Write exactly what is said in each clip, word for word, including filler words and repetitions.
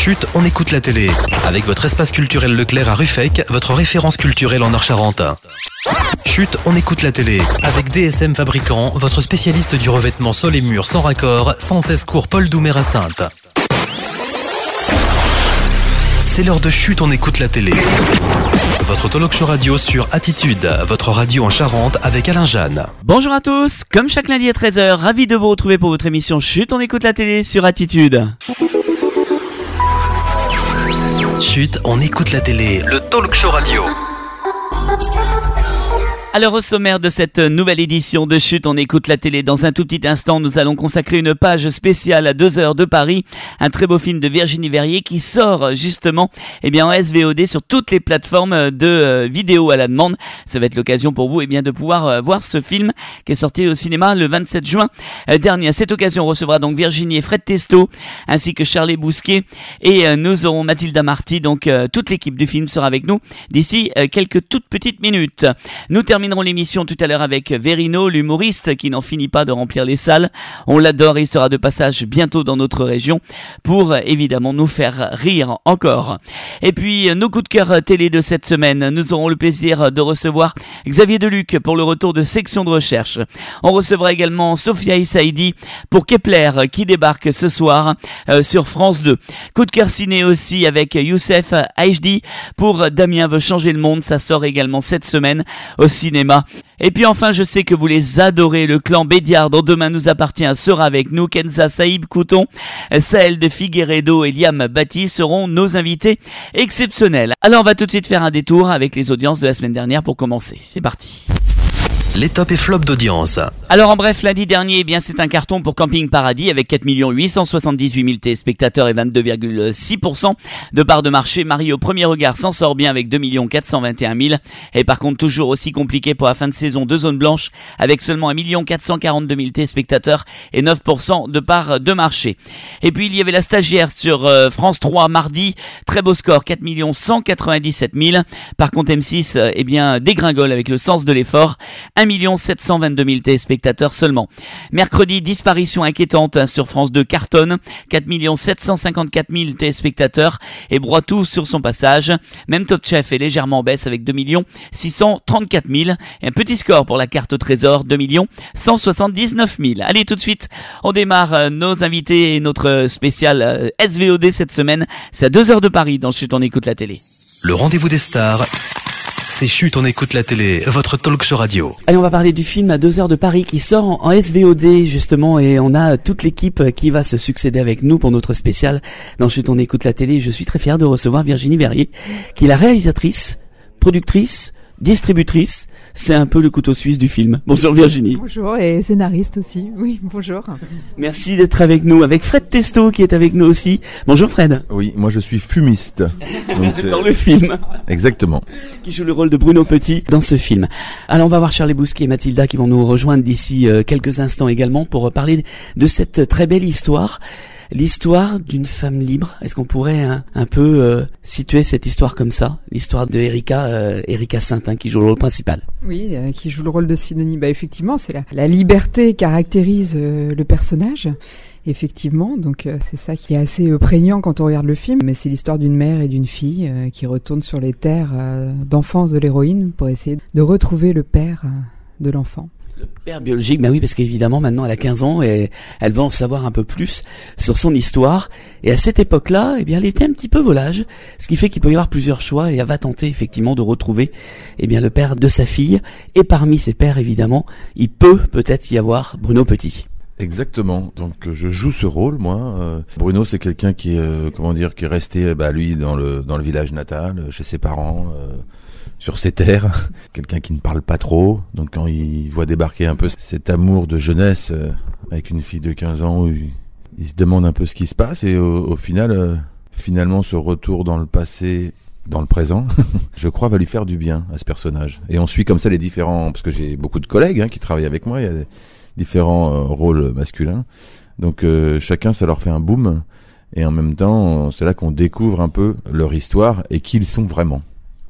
Chut, on écoute la télé. Avec votre espace culturel Leclerc à Ruffec, votre référence culturelle en Nord-Charente. Chut, on écoute la télé. Avec D S M Fabricant, votre spécialiste du revêtement sol et murs sans raccord, cent seize cours Paul Doumer à Saintes. C'est l'heure de Chut, on écoute la télé. Votre talk show radio sur Attitude, votre radio en Charente avec Alain Jeanne. Bonjour à tous, comme chaque lundi à treize heures, ravi de vous retrouver pour votre émission Chut, on écoute la télé sur Attitude. Chut, on écoute la télé, le talk show radio. Alors au sommaire de cette nouvelle édition de Chut, on écoute la télé. Dans un tout petit instant, nous allons consacrer une page spéciale à deux heures de Paris. Un très beau film de Virginie Verrier qui sort justement eh bien, en S V O D sur toutes les plateformes de euh, vidéo à la demande. Ça va être l'occasion pour vous eh bien, de pouvoir euh, voir ce film qui est sorti au cinéma le vingt-sept juin euh, dernier. À cette occasion, on recevra donc Virginie et Fred Testo ainsi que Charlie Bousquet. Et euh, nous aurons Mathilda Marty. Donc euh, toute l'équipe du film sera avec nous d'ici euh, quelques toutes petites minutes. Nous terminons terminerons l'émission tout à l'heure avec Verino, l'humoriste qui n'en finit pas de remplir les salles. On l'adore, il sera de passage bientôt dans notre région pour évidemment nous faire rire encore. Et puis nos coups de cœur télé de cette semaine, nous aurons le plaisir de recevoir Xavier Deluc pour le retour de Section de recherche. On recevra également Sophia Issaidi pour Kepler qui débarque ce soir euh, sur France deux. Coup de cœur ciné aussi avec Youssef H D pour Damien veut changer le monde, ça sort également cette semaine au cinéma. Et puis enfin, je sais que vous les adorez, le clan Bédiard dont Demain nous appartient sera avec nous. Kenza Saïb Couton, Saël de Figueredo et Liam Bati seront nos invités exceptionnels. Alors on va tout de suite faire un détour avec les audiences de la semaine dernière pour commencer. C'est parti. Les tops et flops d'audience. Alors en bref, lundi dernier, eh bien c'est un carton pour Camping Paradis avec quatre millions huit cent soixante-dix-huit mille téléspectateurs et vingt-deux virgule six pour cent de part de marché. Marie au premier regard s'en sort bien avec deux millions quatre cent vingt et un mille. Et par contre toujours aussi compliqué pour la fin de saison de Zone Blanche avec seulement un million quatre cent quarante-deux mille téléspectateurs et neuf pour cent de part de marché. Et puis il y avait La Stagiaire sur euh, France trois mardi. Très beau score, quatre millions cent quatre-vingt-dix-sept mille. Par contre M six euh, eh bien dégringole avec Le Sens de l'effort. un million sept cent vingt-deux mille téléspectateurs seulement. Mercredi, disparition inquiétante sur France deux cartonne, quatre millions sept cent cinquante-quatre mille téléspectateurs et broie tout sur son passage. Même Top Chef est légèrement en baisse avec deux millions six cent trente-quatre mille. Et un petit score pour la carte au trésor, deux millions cent soixante-dix-neuf mille. Allez, tout de suite, on démarre nos invités et notre spécial S V O D cette semaine. C'est à deux heures de Paris dans Chut, on écoute la télé. Le rendez-vous des stars. C'est Chut, on écoute la télé, votre talk show radio. Allez, on va parler du film à deux heures de Paris qui sort en, en S V O D justement et on a toute l'équipe qui va se succéder avec nous pour notre spécial dans Chut, on écoute la télé. Je suis très fier de recevoir Virginie Verrier qui est la réalisatrice, productrice, distributrice. C'est un peu le couteau suisse du film. Bonjour Virginie. Bonjour, et scénariste aussi. Oui, bonjour. Merci d'être avec nous, avec Fred Testo qui est avec nous aussi. Bonjour Fred. Oui, moi je suis fumiste. Donc dans le film. Exactement. Qui joue le rôle de Bruno Petit dans ce film. Alors on va voir Charlie Bousquet et Mathilda qui vont nous rejoindre d'ici euh, quelques instants également pour parler de cette très belle histoire. L'histoire d'une femme libre. Est-ce qu'on pourrait hein, un peu euh, situer cette histoire comme ça? L'histoire de Erika, euh, Erika Saint, hein, qui joue le rôle principal. Oui, euh, qui joue le rôle de Sidonie. Bah effectivement, c'est la, la liberté caractérise euh, le personnage. Effectivement, donc euh, c'est ça qui est assez euh, prégnant quand on regarde le film. Mais c'est l'histoire d'une mère et d'une fille euh, qui retournent sur les terres euh, d'enfance de l'héroïne pour essayer de retrouver le père euh, de l'enfant. Le père biologique, ben oui, parce qu'évidemment maintenant elle a quinze ans et elle va en savoir un peu plus sur son histoire. Et à cette époque-là, eh bien, elle était un petit peu volage, ce qui fait qu'il peut y avoir plusieurs choix et elle va tenter effectivement de retrouver, eh bien, le père de sa fille. Et parmi ses pères, évidemment, il peut peut-être y avoir Bruno Petit. Exactement. Donc je joue ce rôle, moi. Euh, Bruno, c'est quelqu'un qui, euh, comment dire, qui est resté, bah, lui, dans le dans le village natal, chez ses parents. Euh, sur ses terres, quelqu'un qui ne parle pas trop, donc quand il voit débarquer un peu cet amour de jeunesse euh, avec une fille de quinze ans, il, il se demande un peu ce qui se passe et au, au final, euh, finalement ce retour dans le passé, dans le présent, je crois va lui faire du bien à ce personnage. Et on suit comme ça les différents, parce que j'ai beaucoup de collègues hein, qui travaillent avec moi, il y a des différents euh, rôles masculins, donc euh, chacun ça leur fait un boom et en même temps c'est là qu'on découvre un peu leur histoire et qui ils sont vraiment.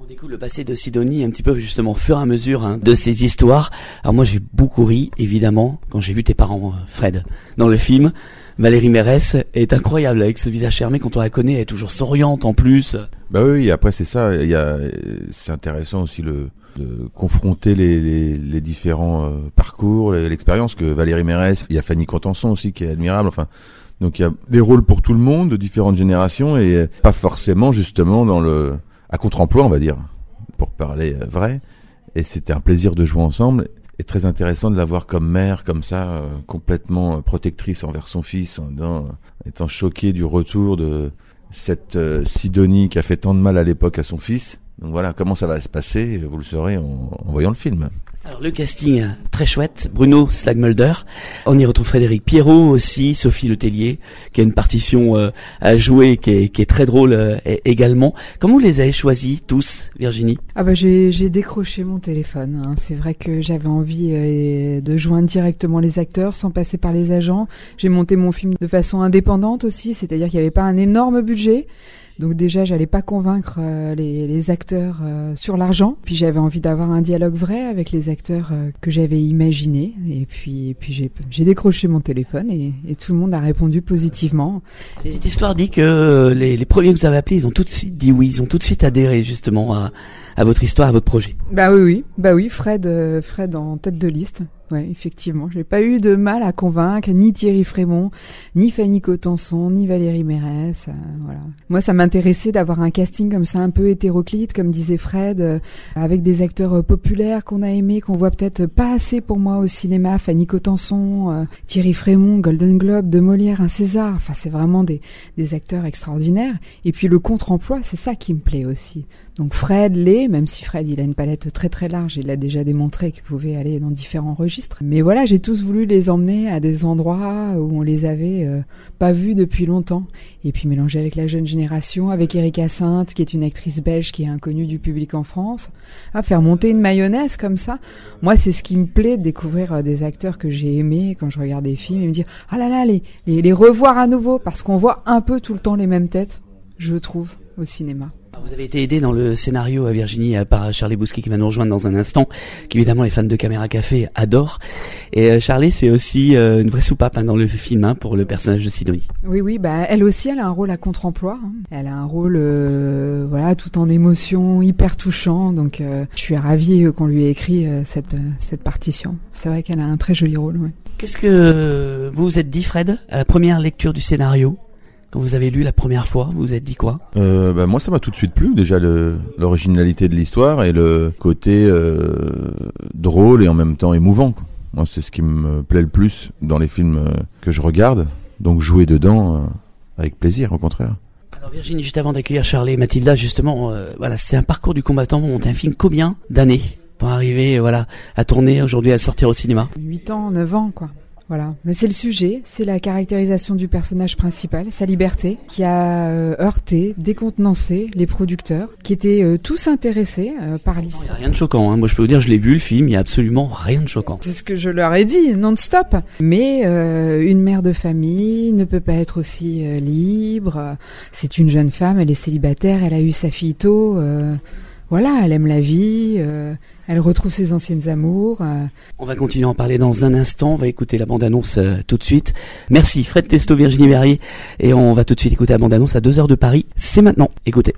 On découvre le passé de Sidonie un petit peu justement au fur et à mesure hein, de ces histoires. Alors moi j'ai beaucoup ri évidemment quand j'ai vu tes parents, Fred, dans le film. Valérie Mérès est incroyable avec ce visage fermé, quand on la connaît, elle est toujours souriante en plus. Bah oui, après c'est ça, il y a, c'est intéressant aussi le de confronter les, les, les différents euh, parcours, l'expérience que Valérie Mérès, il y a Fanny Contenson aussi qui est admirable, enfin donc il y a des rôles pour tout le monde de différentes générations et pas forcément justement dans le à contre-emploi on va dire, pour parler vrai. Et c'était un plaisir de jouer ensemble. Et très intéressant de la voir comme mère, comme ça, euh, complètement protectrice envers son fils, en disant, euh, étant choquée du retour de cette euh, Sidonie qui a fait tant de mal à l'époque à son fils. Donc voilà, comment ça va se passer, vous le saurez en, en voyant le film. Alors le casting très chouette, Bruno Slagmulder, on y retrouve Frédéric Pierrot aussi, Sophie Letellier, qui a une partition euh, à jouer qui est, qui est très drôle euh, également. Comment vous les avez choisis tous, Virginie? Ah bah j'ai, j'ai décroché mon téléphone, hein. C'est vrai que j'avais envie euh, de joindre directement les acteurs sans passer par les agents. J'ai monté mon film de façon indépendante aussi, c'est-à-dire qu'il n'y avait pas un énorme budget. Donc déjà, j'allais pas convaincre euh, les, les acteurs euh, sur l'argent. Puis j'avais envie d'avoir un dialogue vrai avec les acteurs euh, que j'avais imaginés. Et puis, et puis j'ai, j'ai décroché mon téléphone et, et tout le monde a répondu positivement. Et cette histoire dit que les, les premiers que vous avez appelés, ils ont tout de suite dit oui, ils ont tout de suite adhéré justement à, à votre histoire, à votre projet. Bah oui, oui, bah oui, Fred, euh, Fred en tête de liste. Ouais, effectivement, j'ai pas eu de mal à convaincre ni Thierry Frémont, ni Fanny Contenson, ni Valérie Mérès. Euh, voilà. Moi, ça m'intéressait d'avoir un casting comme ça, un peu hétéroclite, comme disait Fred, euh, avec des acteurs euh, populaires qu'on a aimés, qu'on voit peut-être pas assez pour moi au cinéma. Fanny Contenson, euh, Thierry Frémont, Golden Globe, de Molière, un César. Enfin, c'est vraiment des, des acteurs extraordinaires. Et puis le contre-emploi, c'est ça qui me plaît aussi. Donc Fred l'est, même si Fred il a une palette très très large, il a déjà démontré qu'il pouvait aller dans différents registres. Mais voilà, j'ai tous voulu les emmener à des endroits où on les avait euh, pas vus depuis longtemps. Et puis mélanger avec la jeune génération, avec Erika Sainte, qui est une actrice belge qui est inconnue du public en France. Ah, faire monter une mayonnaise comme ça, moi c'est ce qui me plaît, de découvrir euh, des acteurs que j'ai aimés quand je regarde des films et me dire « Ah là là, les, les, les revoir à nouveau », parce qu'on voit un peu tout le temps les mêmes têtes, je trouve, au cinéma. Vous avez été aidé dans le scénario à Virginie par Charlie Bousquet qui va nous rejoindre dans un instant, qu'évidemment les fans de Caméra Café adorent. Et euh, Charlie, c'est aussi euh, une vraie soupape hein, dans le film hein, pour le personnage de Sidonie. Oui, oui, bah elle aussi, elle a un rôle à contre-emploi. Hein. Elle a un rôle, euh, voilà, tout en émotion, hyper touchant. Donc, euh, je suis ravie qu'on lui ait écrit euh, cette cette partition. C'est vrai qu'elle a un très joli rôle. Ouais. Qu'est-ce que vous vous êtes dit, Fred, à la première lecture du scénario? Quand vous avez lu la première fois, vous vous êtes dit quoi? euh, bah, Moi, ça m'a tout de suite plu. Déjà, le, l'originalité de l'histoire et le côté euh, drôle et en même temps émouvant. Quoi. Moi, c'est ce qui me plaît le plus dans les films que je regarde. Donc, jouer dedans euh, avec plaisir, au contraire. Alors Virginie, juste avant d'accueillir Charlie et Mathilda, justement, euh, voilà, c'est un parcours du combattant. On monte un film combien d'années pour arriver voilà, à tourner aujourd'hui, à le sortir au cinéma? huit ans, neuf ans, quoi. Voilà, mais c'est le sujet, c'est la caractérisation du personnage principal, sa liberté, qui a euh, heurté, décontenancé les producteurs, qui étaient euh, tous intéressés euh, par l'histoire. Il n'y a rien de choquant, hein. Moi je peux vous dire, je l'ai vu le film, il n'y a absolument rien de choquant. C'est ce que je leur ai dit, non-stop. Mais euh, une mère de famille ne peut pas être aussi euh, libre. C'est une jeune femme, elle est célibataire, elle a eu sa fille tôt. Euh, voilà, elle aime la vie. Euh, Elle retrouve ses anciennes amours. Euh... On va continuer à en parler dans un instant. On va écouter la bande-annonce euh, tout de suite. Merci Fred Testo, Virginie Verrier. Et on va tout de suite écouter la bande-annonce à deux heures de Paris. C'est maintenant. Écoutez.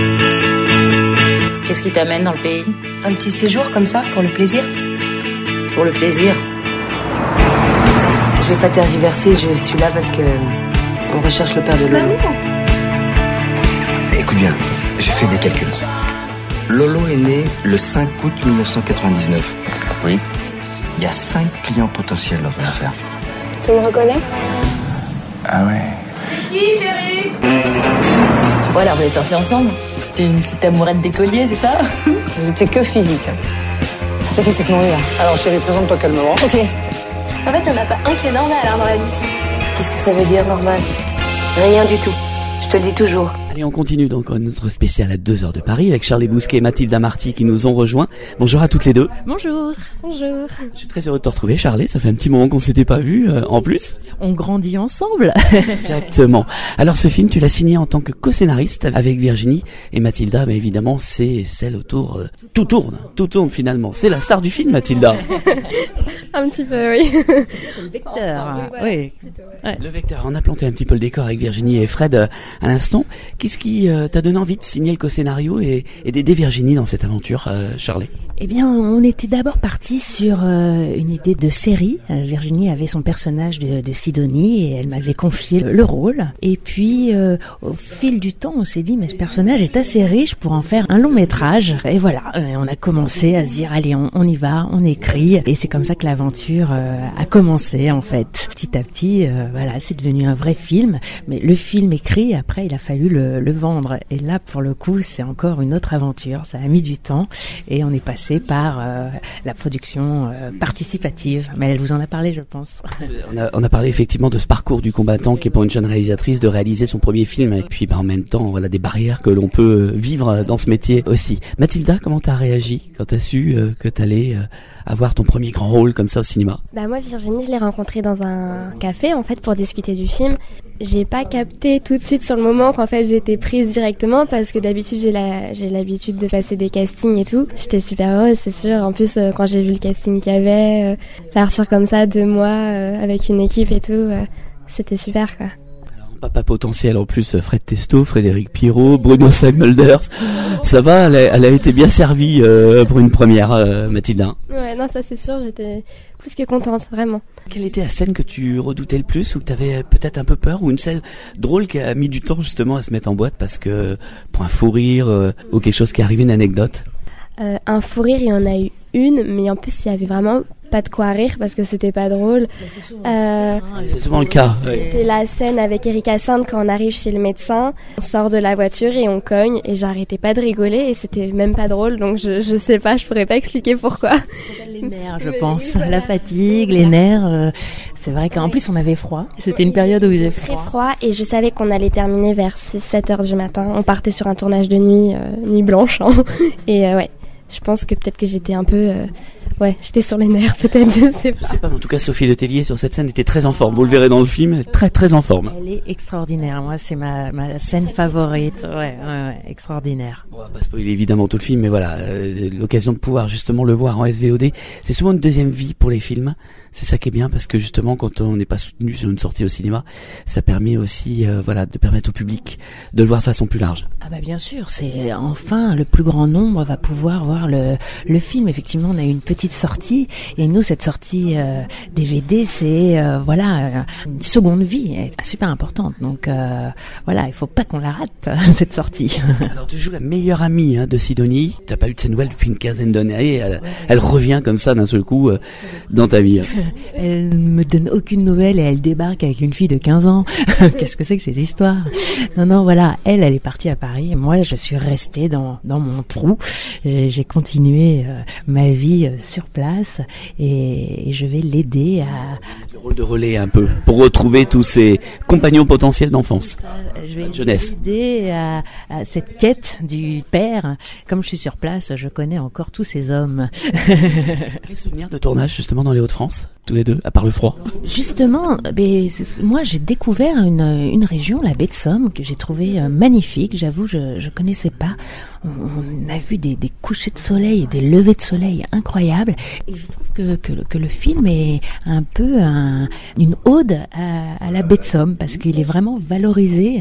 Qu'est-ce qui t'amène dans le pays? Un petit séjour comme ça, pour le plaisir. Pour le plaisir? Je vais pas tergiverser, je suis là parce que on recherche le père de Lolo. Écoute bien, j'ai fait des calculs. Lolo est né le cinq août mille neuf cent quatre-vingt-dix-neuf. Oui. Il y a cinq clients potentiels dans l'affaire. Tu me reconnais? Ah ouais. C'est qui, chérie? Voilà, vous êtes sortis ensemble? T'es une petite amourette d'écolier, c'est ça? Vous étiez que physique. C'est qui cette morue là? Alors chérie, présente-toi calmement. Ok. En fait, il n'y en a pas un qui est normal hein, dans la liste. Qu'est-ce que ça veut dire normal? Rien du tout. Je te le dis toujours. Allez, on continue donc notre spécial à deux heures de Paris avec Charlie Bousquet et Mathilda Marty qui nous ont rejoints. Bonjour à toutes les deux. Bonjour. Bonjour. Je suis très heureux de te retrouver, Charlie. Ça fait un petit moment qu'on s'était pas vu, euh, en plus. On grandit ensemble. Exactement. Alors, ce film, tu l'as signé en tant que co-scénariste avec Virginie et Mathilda. Mais évidemment, c'est celle autour. Euh, tout tourne, tout tourne finalement. C'est la star du film, Mathilda. Un petit peu, oui. C'est le vecteur. Oui. Ouais. Le vecteur. On a planté un petit peu le décor avec Virginie et Fred euh, à l'instant. Qu'est-ce qui euh, t'a donné envie de signer le co-scénario et, et d'aider Virginie dans cette aventure, euh, Charlie? Eh bien, on était d'abord parti sur euh, une idée de série. Euh, Virginie avait son personnage de, de Sidonie et elle m'avait confié le, le rôle. Et puis, euh, au fil du temps, on s'est dit, mais ce personnage est assez riche pour en faire un long métrage. Et voilà, euh, on a commencé à se dire, allez, on, on y va, on écrit. Et c'est comme ça que l'aventure euh, a commencé, en fait. Petit à petit, euh, voilà, c'est devenu un vrai film. Mais le film écrit, après, il a fallu le, le vendre. Et là, pour le coup, c'est encore une autre aventure. Ça a mis du temps et on est passé par euh, la production euh, participative. Mais elle vous en a parlé, je pense. On a, on a parlé effectivement de ce parcours du combattant qui est pour une jeune réalisatrice de réaliser son premier film. Et puis, bah, en même temps, voilà des barrières que l'on peut vivre dans ce métier aussi. Mathilda, comment t'as réagi quand t'as su euh, que t'allais euh, avoir ton premier grand rôle comme ça au cinéma? Bah moi, Virginie, je l'ai rencontrée dans un café, en fait, pour discuter du film. J'ai pas capté tout de suite sur le moment qu'en fait j'étais prise directement parce que d'habitude j'ai la j'ai l'habitude de passer des castings et tout. J'étais super heureuse, c'est sûr. En plus euh, quand j'ai vu le casting qu'il y avait, euh, partir comme ça deux mois euh, avec une équipe et tout, euh, c'était super quoi. Papa potentiel en plus, Fred Testo, Frédéric Pirot, Bruno Sagmulders. Ça va, elle a, elle a été bien servie euh, pour une première, euh, Mathilda. Ouais, non, ça c'est sûr, j'étais plus que contente, vraiment. Quelle était la scène que tu redoutais le plus ou que tu avais peut-être un peu peur, ou une scène drôle qui a mis du temps justement à se mettre en boîte parce que pour un fou rire euh, ou quelque chose qui est arrivé, une anecdote? euh, Un fou rire, il y en a eu une, mais en plus il y avait vraiment pas de quoi rire parce que c'était pas drôle. C'est souvent, euh, c'est souvent le cas. C'était la scène avec Erika Sainte quand on arrive chez le médecin, on sort de la voiture et on cogne et j'arrêtais pas de rigoler et c'était même pas drôle, donc je je sais pas, je pourrais pas expliquer pourquoi. Les nerfs, je pense, oui, voilà. La fatigue, les nerfs. Euh, c'est vrai qu'en plus on avait froid. C'était une période où il faisait froid. Très froid et je savais qu'on allait terminer vers six sept heures du matin. On partait sur un tournage de nuit, euh, nuit blanche, hein. Et euh, ouais. Je pense que peut-être que j'étais un peu... Euh, ouais, j'étais sur les nerfs, peut-être, je sais pas. Je sais pas, mais en tout cas, Sophie Letellier, sur cette scène, était très en forme. Vous le verrez dans le film, elle est très, très en forme. Elle est extraordinaire. Moi, c'est ma, ma scène favorite. Ouais, ouais, ouais, extraordinaire. On va pas spoiler évidemment tout le film, mais voilà, euh, l'occasion de pouvoir justement le voir en S V O D. C'est souvent une deuxième vie pour les films. C'est ça qui est bien, parce que justement, quand on n'est pas soutenu sur une sortie au cinéma, ça permet aussi, euh, voilà, de permettre au public de le voir de façon plus large. Ah bah bien sûr, c'est enfin le plus grand nombre va pouvoir voir le le film. Effectivement, on a eu une petite sortie et nous cette sortie euh, D V D, c'est euh, voilà une seconde vie, elle est super importante. Donc euh, voilà, il faut pas qu'on la rate cette sortie. Alors tu joues la meilleure amie hein, de Sidonie. T'as pas eu de ses nouvelles depuis une quinzaine d'années. Elle, ouais. elle revient comme ça d'un seul coup euh, dans ta vie. Elle me donne aucune nouvelle et elle débarque avec une fille de quinze ans. Qu'est-ce que c'est que ces histoires? Non non, voilà, elle elle est partie à Paris et moi je suis restée dans dans mon trou. J'ai, j'ai continué euh, ma vie euh, sur place et, et je vais l'aider à le rôle de relais un peu pour retrouver tous ses compagnons potentiels d'enfance. Je vais jeunesse. L'aider à, à cette quête du père. Comme je suis sur place, je connais encore tous ces hommes. Quel souvenir de tournage justement dans les Hauts-de-France, tous les deux, à part le froid? Justement, ben, moi j'ai découvert une, une région, la baie de Somme, que j'ai trouvée euh, magnifique. J'avoue, je je connaissais pas. On, on a vu des, des couchers de soleil et des levées de soleil incroyables. Et je trouve que, que, que le film est un peu un, une ode à, à la baie de Somme parce qu'il est vraiment valorisé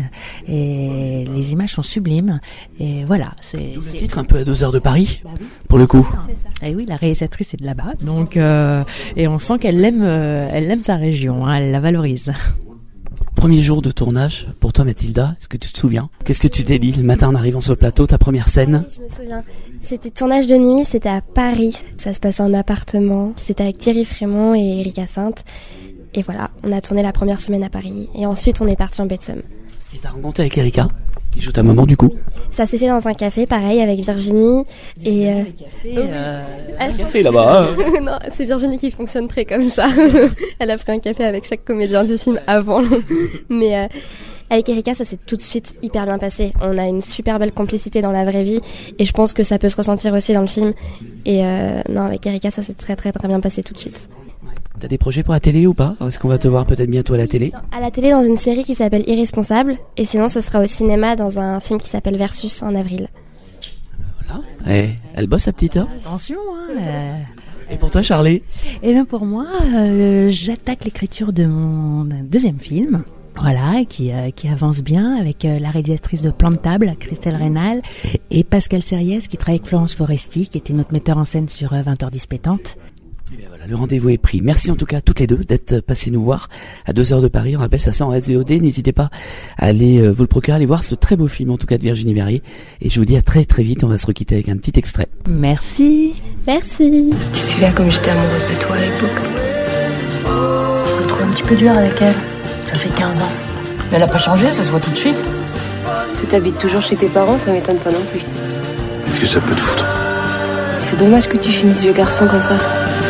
et les images sont sublimes. Et voilà, c'est... D'où le titre, un peu à deux heures de Paris, bah oui. Pour le coup. Et oui, la réalisatrice est de là-bas, donc euh, et on sent qu'elle aime, euh, elle aime sa région, hein, elle la valorise. Premier jour de tournage pour toi, Mathilda, est-ce que tu te souviens? Qu'est-ce que tu t'es dit le matin en arrivant sur le plateau, ta première scène? Oui, je me souviens. C'était tournage de nuit, c'était à Paris. Ça se passait en appartement. C'était avec Thierry Frémont et Erika Sainte. Et voilà, on a tourné la première semaine à Paris. Et ensuite, on est parti en baie de Somme. Et t'as rencontré avec Erika, qui joue ta maman du coup? Ça s'est fait dans un café, pareil, avec Virginie. Et euh... cafés, euh... un café là-bas. Hein. Non, c'est Virginie qui fonctionne très comme ça. Elle a pris un café avec chaque comédien du film avant. Mais euh... Avec Erika, ça s'est tout de suite hyper bien passé. On a une super belle complicité dans la vraie vie et je pense que ça peut se ressentir aussi dans le film. Et euh, non, avec Erika, ça s'est très très très bien passé tout de suite. T'as des projets pour la télé ou pas ? Est-ce qu'on va te voir peut-être bientôt à la télé ? À la télé dans une série qui s'appelle Irresponsable et sinon ce sera au cinéma dans un film qui s'appelle Versus en avril. Voilà. Eh, elle bosse la petite, hein ? Attention, hein. Euh... Et pour toi, Charlie ? Eh bien pour moi, euh, j'attaque l'écriture de mon deuxième film. Voilà, qui, euh, qui avance bien avec euh, la réalisatrice de Plan de table, Christelle Rénal, et Pascal Sériès qui travaille avec Florence Foresti, qui était notre metteur en scène sur euh, vingt heures dix pétantes. Et bien voilà, le rendez-vous est pris. Merci en tout cas à toutes les deux d'être passées nous voir à deux heures de Paris. On rappelle, ça sort en S V O D. N'hésitez pas à aller euh, vous le procurer, aller voir ce très beau film en tout cas de Virginie Verrier. Et je vous dis à très très vite. On va se requitter avec un petit extrait. Merci. Merci. Je suis là comme j'étais amoureuse de toi à l'époque. Je le trouve un petit peu dur avec elle. Ça fait quinze ans. Mais elle a pas changé, ça se voit tout de suite. Tu t'habites toujours chez tes parents, ça m'étonne pas non plus. Qu'est-ce que ça peut te foutre? C'est dommage que tu finisses vieux garçon comme ça.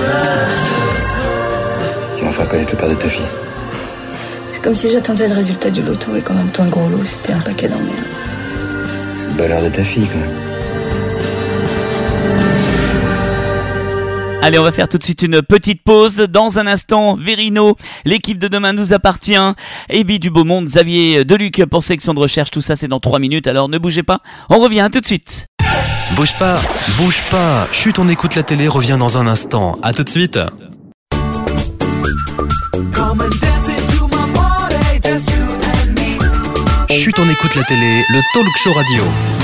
Tu vas enfin connaître le père de ta fille. C'est comme si j'attendais le résultat du loto et qu'en même temps le gros lot c'était un paquet d'emmerdes. Bonheur de ta fille quand même. Allez, on va faire tout de suite une petite pause. Dans un instant, Vérino, l'équipe de demain nous appartient. Ebi du Beau Monde, Xavier Deluc pour section de recherche. Tout ça, c'est dans trois minutes. Alors ne bougez pas. On revient tout de suite. Bouge pas, bouge pas. Chut, on écoute la télé, revient dans un instant. À tout de suite. Chut, on écoute la télé, le talk show radio.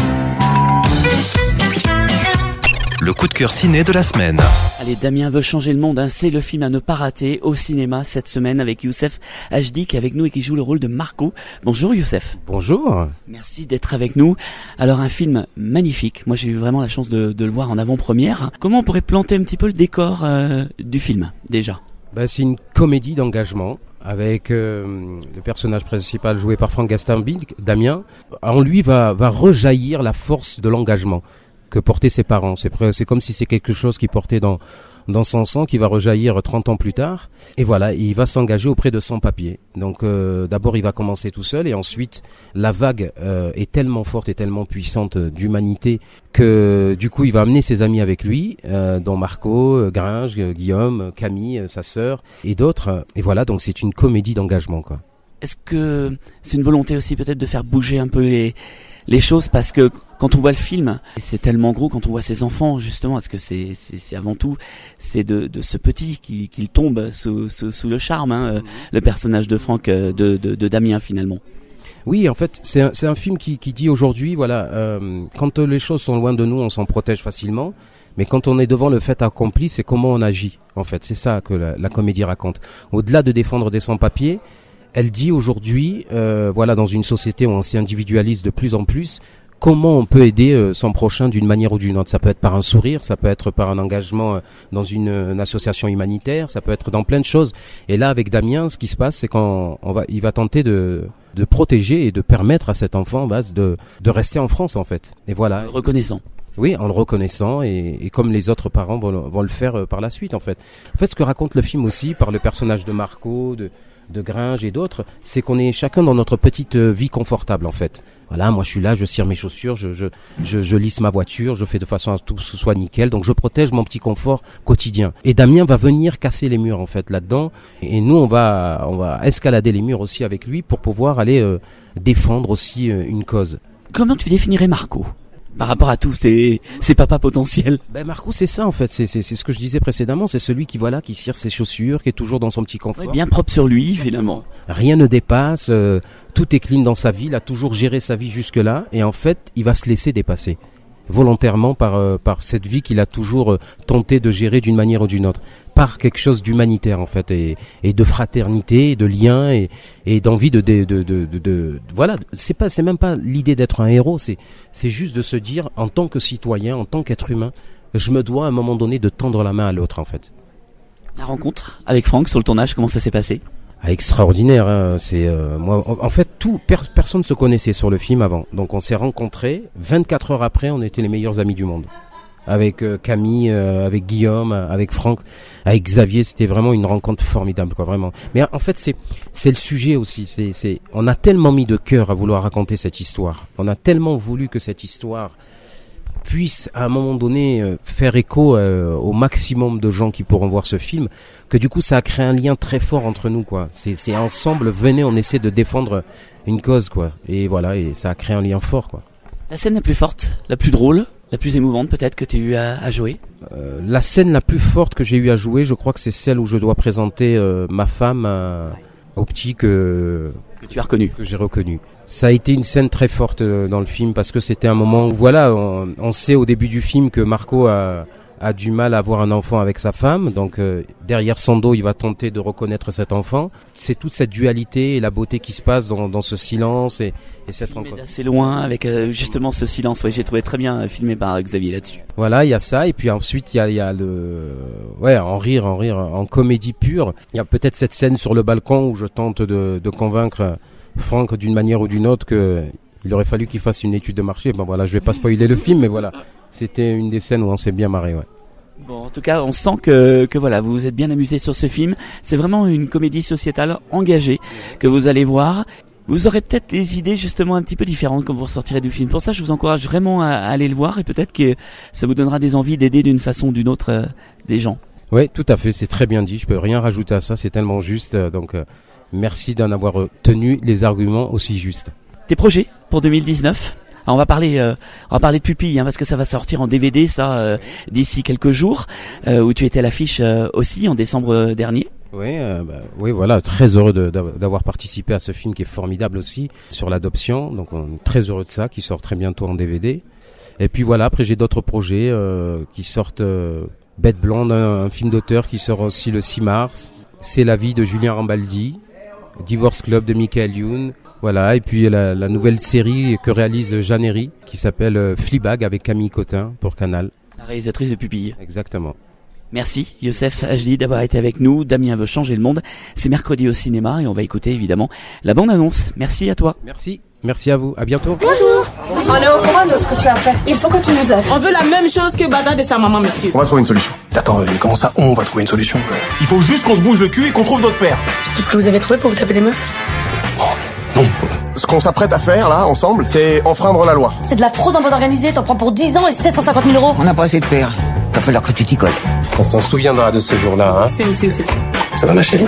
Le coup de cœur ciné de la semaine. Allez, Damien veut changer le monde, hein. C'est le film à ne pas rater au cinéma cette semaine avec Youssef Hachdi qui est avec nous et qui joue le rôle de Marco. Bonjour Youssef. Bonjour. Merci d'être avec nous. Alors un film magnifique, moi j'ai eu vraiment la chance de, de le voir en avant-première. Comment on pourrait planter un petit peu le décor euh, du film déjà ? Bah, c'est une comédie d'engagement avec euh, le personnage principal joué par Franck Gastambide, Damien. En lui va, va rejaillir la force de l'engagement que portaient ses parents. C'est, c'est comme si c'est quelque chose qui portait dans, dans son sang, qui va rejaillir trente ans plus tard. Et voilà, il va s'engager auprès de son papier. Donc euh, d'abord, il va commencer tout seul et ensuite, la vague euh, est tellement forte et tellement puissante d'humanité que du coup, il va amener ses amis avec lui, euh, dont Marco, Gringe, Guillaume, Camille, sa sœur et d'autres. Et voilà, donc c'est une comédie d'engagement, quoi. Est-ce que c'est une volonté aussi peut-être de faire bouger un peu les... les choses, parce que quand on voit le film, c'est tellement gros quand on voit ses enfants, justement, parce que c'est, c'est, c'est avant tout, c'est de, de ce petit qui, qui tombe sous, sous, sous le charme, hein, mmh. le personnage de Franck, de, de, de Damien finalement. Oui, en fait, c'est un, c'est un film qui, qui dit aujourd'hui, voilà, euh, quand les choses sont loin de nous, on s'en protège facilement, mais quand on est devant le fait accompli, c'est comment on agit, en fait, c'est ça que la, la comédie raconte. Au-delà de défendre des sans-papiers, elle dit aujourd'hui, euh, voilà, dans une société où on s'individualise de plus en plus, comment on peut aider euh, son prochain d'une manière ou d'une autre. Ça peut être par un sourire, ça peut être par un engagement euh, dans une, une association humanitaire, ça peut être dans plein de choses. Et là, avec Damien, ce qui se passe, c'est qu'on on va, il va tenter de, de protéger et de permettre à cet enfant, base, de, de rester en France, en fait. Et voilà. Reconnaissant. Oui, en le reconnaissant et, et comme les autres parents vont, vont le faire euh, par la suite, en fait. En fait, ce que raconte le film aussi, par le personnage de Marco, de de Gringe et d'autres, c'est qu'on est chacun dans notre petite vie confortable en fait. Voilà, moi je suis là, je cire mes chaussures, je, je, je, je lisse ma voiture, je fais de façon à ce que tout soit nickel, donc je protège mon petit confort quotidien. Et Damien va venir casser les murs en fait là-dedans, et nous on va, on va escalader les murs aussi avec lui pour pouvoir aller euh, défendre aussi euh, une cause. Comment tu définirais Marco ? Par rapport à tous ces, ces papas potentiels. Ben Marco, c'est ça en fait, c'est, c'est, c'est ce que je disais précédemment, c'est celui qui voilà, qui cire ses chaussures, qui est toujours dans son petit confort. Ouais, bien propre sur lui finalement. Rien ne dépasse, euh, tout est clean dans sa vie, il a toujours géré sa vie jusque-là, et en fait, il va se laisser dépasser volontairement par euh, par cette vie qu'il a toujours euh, tenté de gérer d'une manière ou d'une autre, par quelque chose d'humanitaire en fait, et, et de fraternité, et de lien, et, et d'envie de de, de de de de voilà, c'est pas c'est même pas l'idée d'être un héros, c'est c'est juste de se dire en tant que citoyen, en tant qu'être humain, je me dois à un moment donné de tendre la main à l'autre en fait. La rencontre avec Franck sur le tournage, comment ça s'est passé ? Ah, extraordinaire, hein. C'est euh, moi en fait tout per, personne se connaissait sur le film avant. Donc on s'est rencontrés, vingt-quatre heures après, on était les meilleurs amis du monde. avec euh, Camille, euh, avec Guillaume, avec Franck, avec Xavier. C'était vraiment une rencontre formidable, quoi, vraiment. Mais en fait, c'est c'est le sujet aussi. C'est c'est on a tellement mis de cœur à vouloir raconter cette histoire. On a tellement voulu que cette histoire puisse à un moment donné euh, faire écho euh, au maximum de gens qui pourront voir ce film, que du coup ça a créé un lien très fort entre nous, quoi. C'est c'est ensemble, venez, on essaie de défendre une cause, quoi. Et voilà, et ça a créé un lien fort, quoi. La scène la plus forte, la plus drôle, la plus émouvante peut-être que tu as eu à, à jouer? euh, La scène la plus forte que j'ai eu à jouer, je crois que c'est celle où je dois présenter euh, ma femme euh, au petit que... Que tu as reconnu. Que j'ai reconnu. Ça a été une scène très forte euh, dans le film parce que c'était un moment où, voilà, on, on sait au début du film que Marco a... a du mal à avoir un enfant avec sa femme, donc euh, derrière son dos, il va tenter de reconnaître cet enfant. C'est toute cette dualité et la beauté qui se passe dans, dans ce silence et, et cette rencontre. Assez loin avec euh, justement ce silence. Ouais, j'ai trouvé très bien filmé par Xavier là-dessus. Voilà, il y a ça et puis ensuite il y a, il y a le, ouais, en rire, en rire, en comédie pure. Il y a peut-être cette scène sur le balcon où je tente de, de convaincre Franck d'une manière ou d'une autre que il aurait fallu qu'il fasse une étude de marché. Bon voilà, je vais pas spoiler le film, mais voilà. C'était une des scènes où on s'est bien marré, ouais. Bon, en tout cas, on sent que, que voilà, vous vous êtes bien amusé sur ce film. C'est vraiment une comédie sociétale engagée que vous allez voir. Vous aurez peut-être des idées justement un petit peu différentes quand vous ressortirez du film. Pour ça, je vous encourage vraiment à, à aller le voir et peut-être que ça vous donnera des envies d'aider d'une façon ou d'une autre euh, des gens. Oui, tout à fait. C'est très bien dit. Je peux rien rajouter à ça. C'est tellement juste. Donc, euh, merci d'en avoir tenu les arguments aussi justes. Tes projets pour deux mille dix-neuf? Alors on va parler, euh, on va parler de Pupille, hein, parce que ça va sortir en D V D, ça, euh, d'ici quelques jours, euh, où tu étais à l'affiche euh, aussi en décembre dernier. Oui, euh, bah, oui, voilà, très heureux de, d'avoir participé à ce film qui est formidable aussi sur l'adoption. Donc on est très heureux de ça, qui sort très bientôt en D V D. Et puis voilà, après j'ai d'autres projets euh, qui sortent. Euh, Bête blonde, un, un film d'auteur qui sort aussi le six mars. C'est la vie de Julien Rambaldi. Divorce Club de Michael Youn. Voilà, et puis la, la nouvelle série que réalise Jeanne Herry qui s'appelle euh, Fleabag avec Camille Cotin pour Canal. La réalisatrice de Pupille. Exactement. Merci Youssef Ajli d'avoir été avec nous. Damien veut changer le monde. C'est mercredi au cinéma et on va écouter évidemment la bande-annonce. Merci à toi. Merci. Merci à vous. À bientôt. Bonjour. On est au courant de ce que tu as fait. Il faut que tu nous aides. On veut la même chose que Bazar de sa maman, monsieur. On va trouver une solution. Attends, euh, comment ça, on va trouver une solution? Il faut juste qu'on se bouge le cul et qu'on trouve notre père. C'est tout ce que vous avez trouvé pour vous taper des meufs? Oh, non. Ce qu'on s'apprête à faire, là, ensemble, c'est enfreindre la loi. C'est de la fraude en mode organisé. T'en prends pour dix ans et sept cent cinquante mille euros. On n'a pas assez de pères. Il va falloir que tu t'y colles. On s'en souviendra de ce jour-là, hein. C'est, c'est, c'est. Ça va, ma chérie?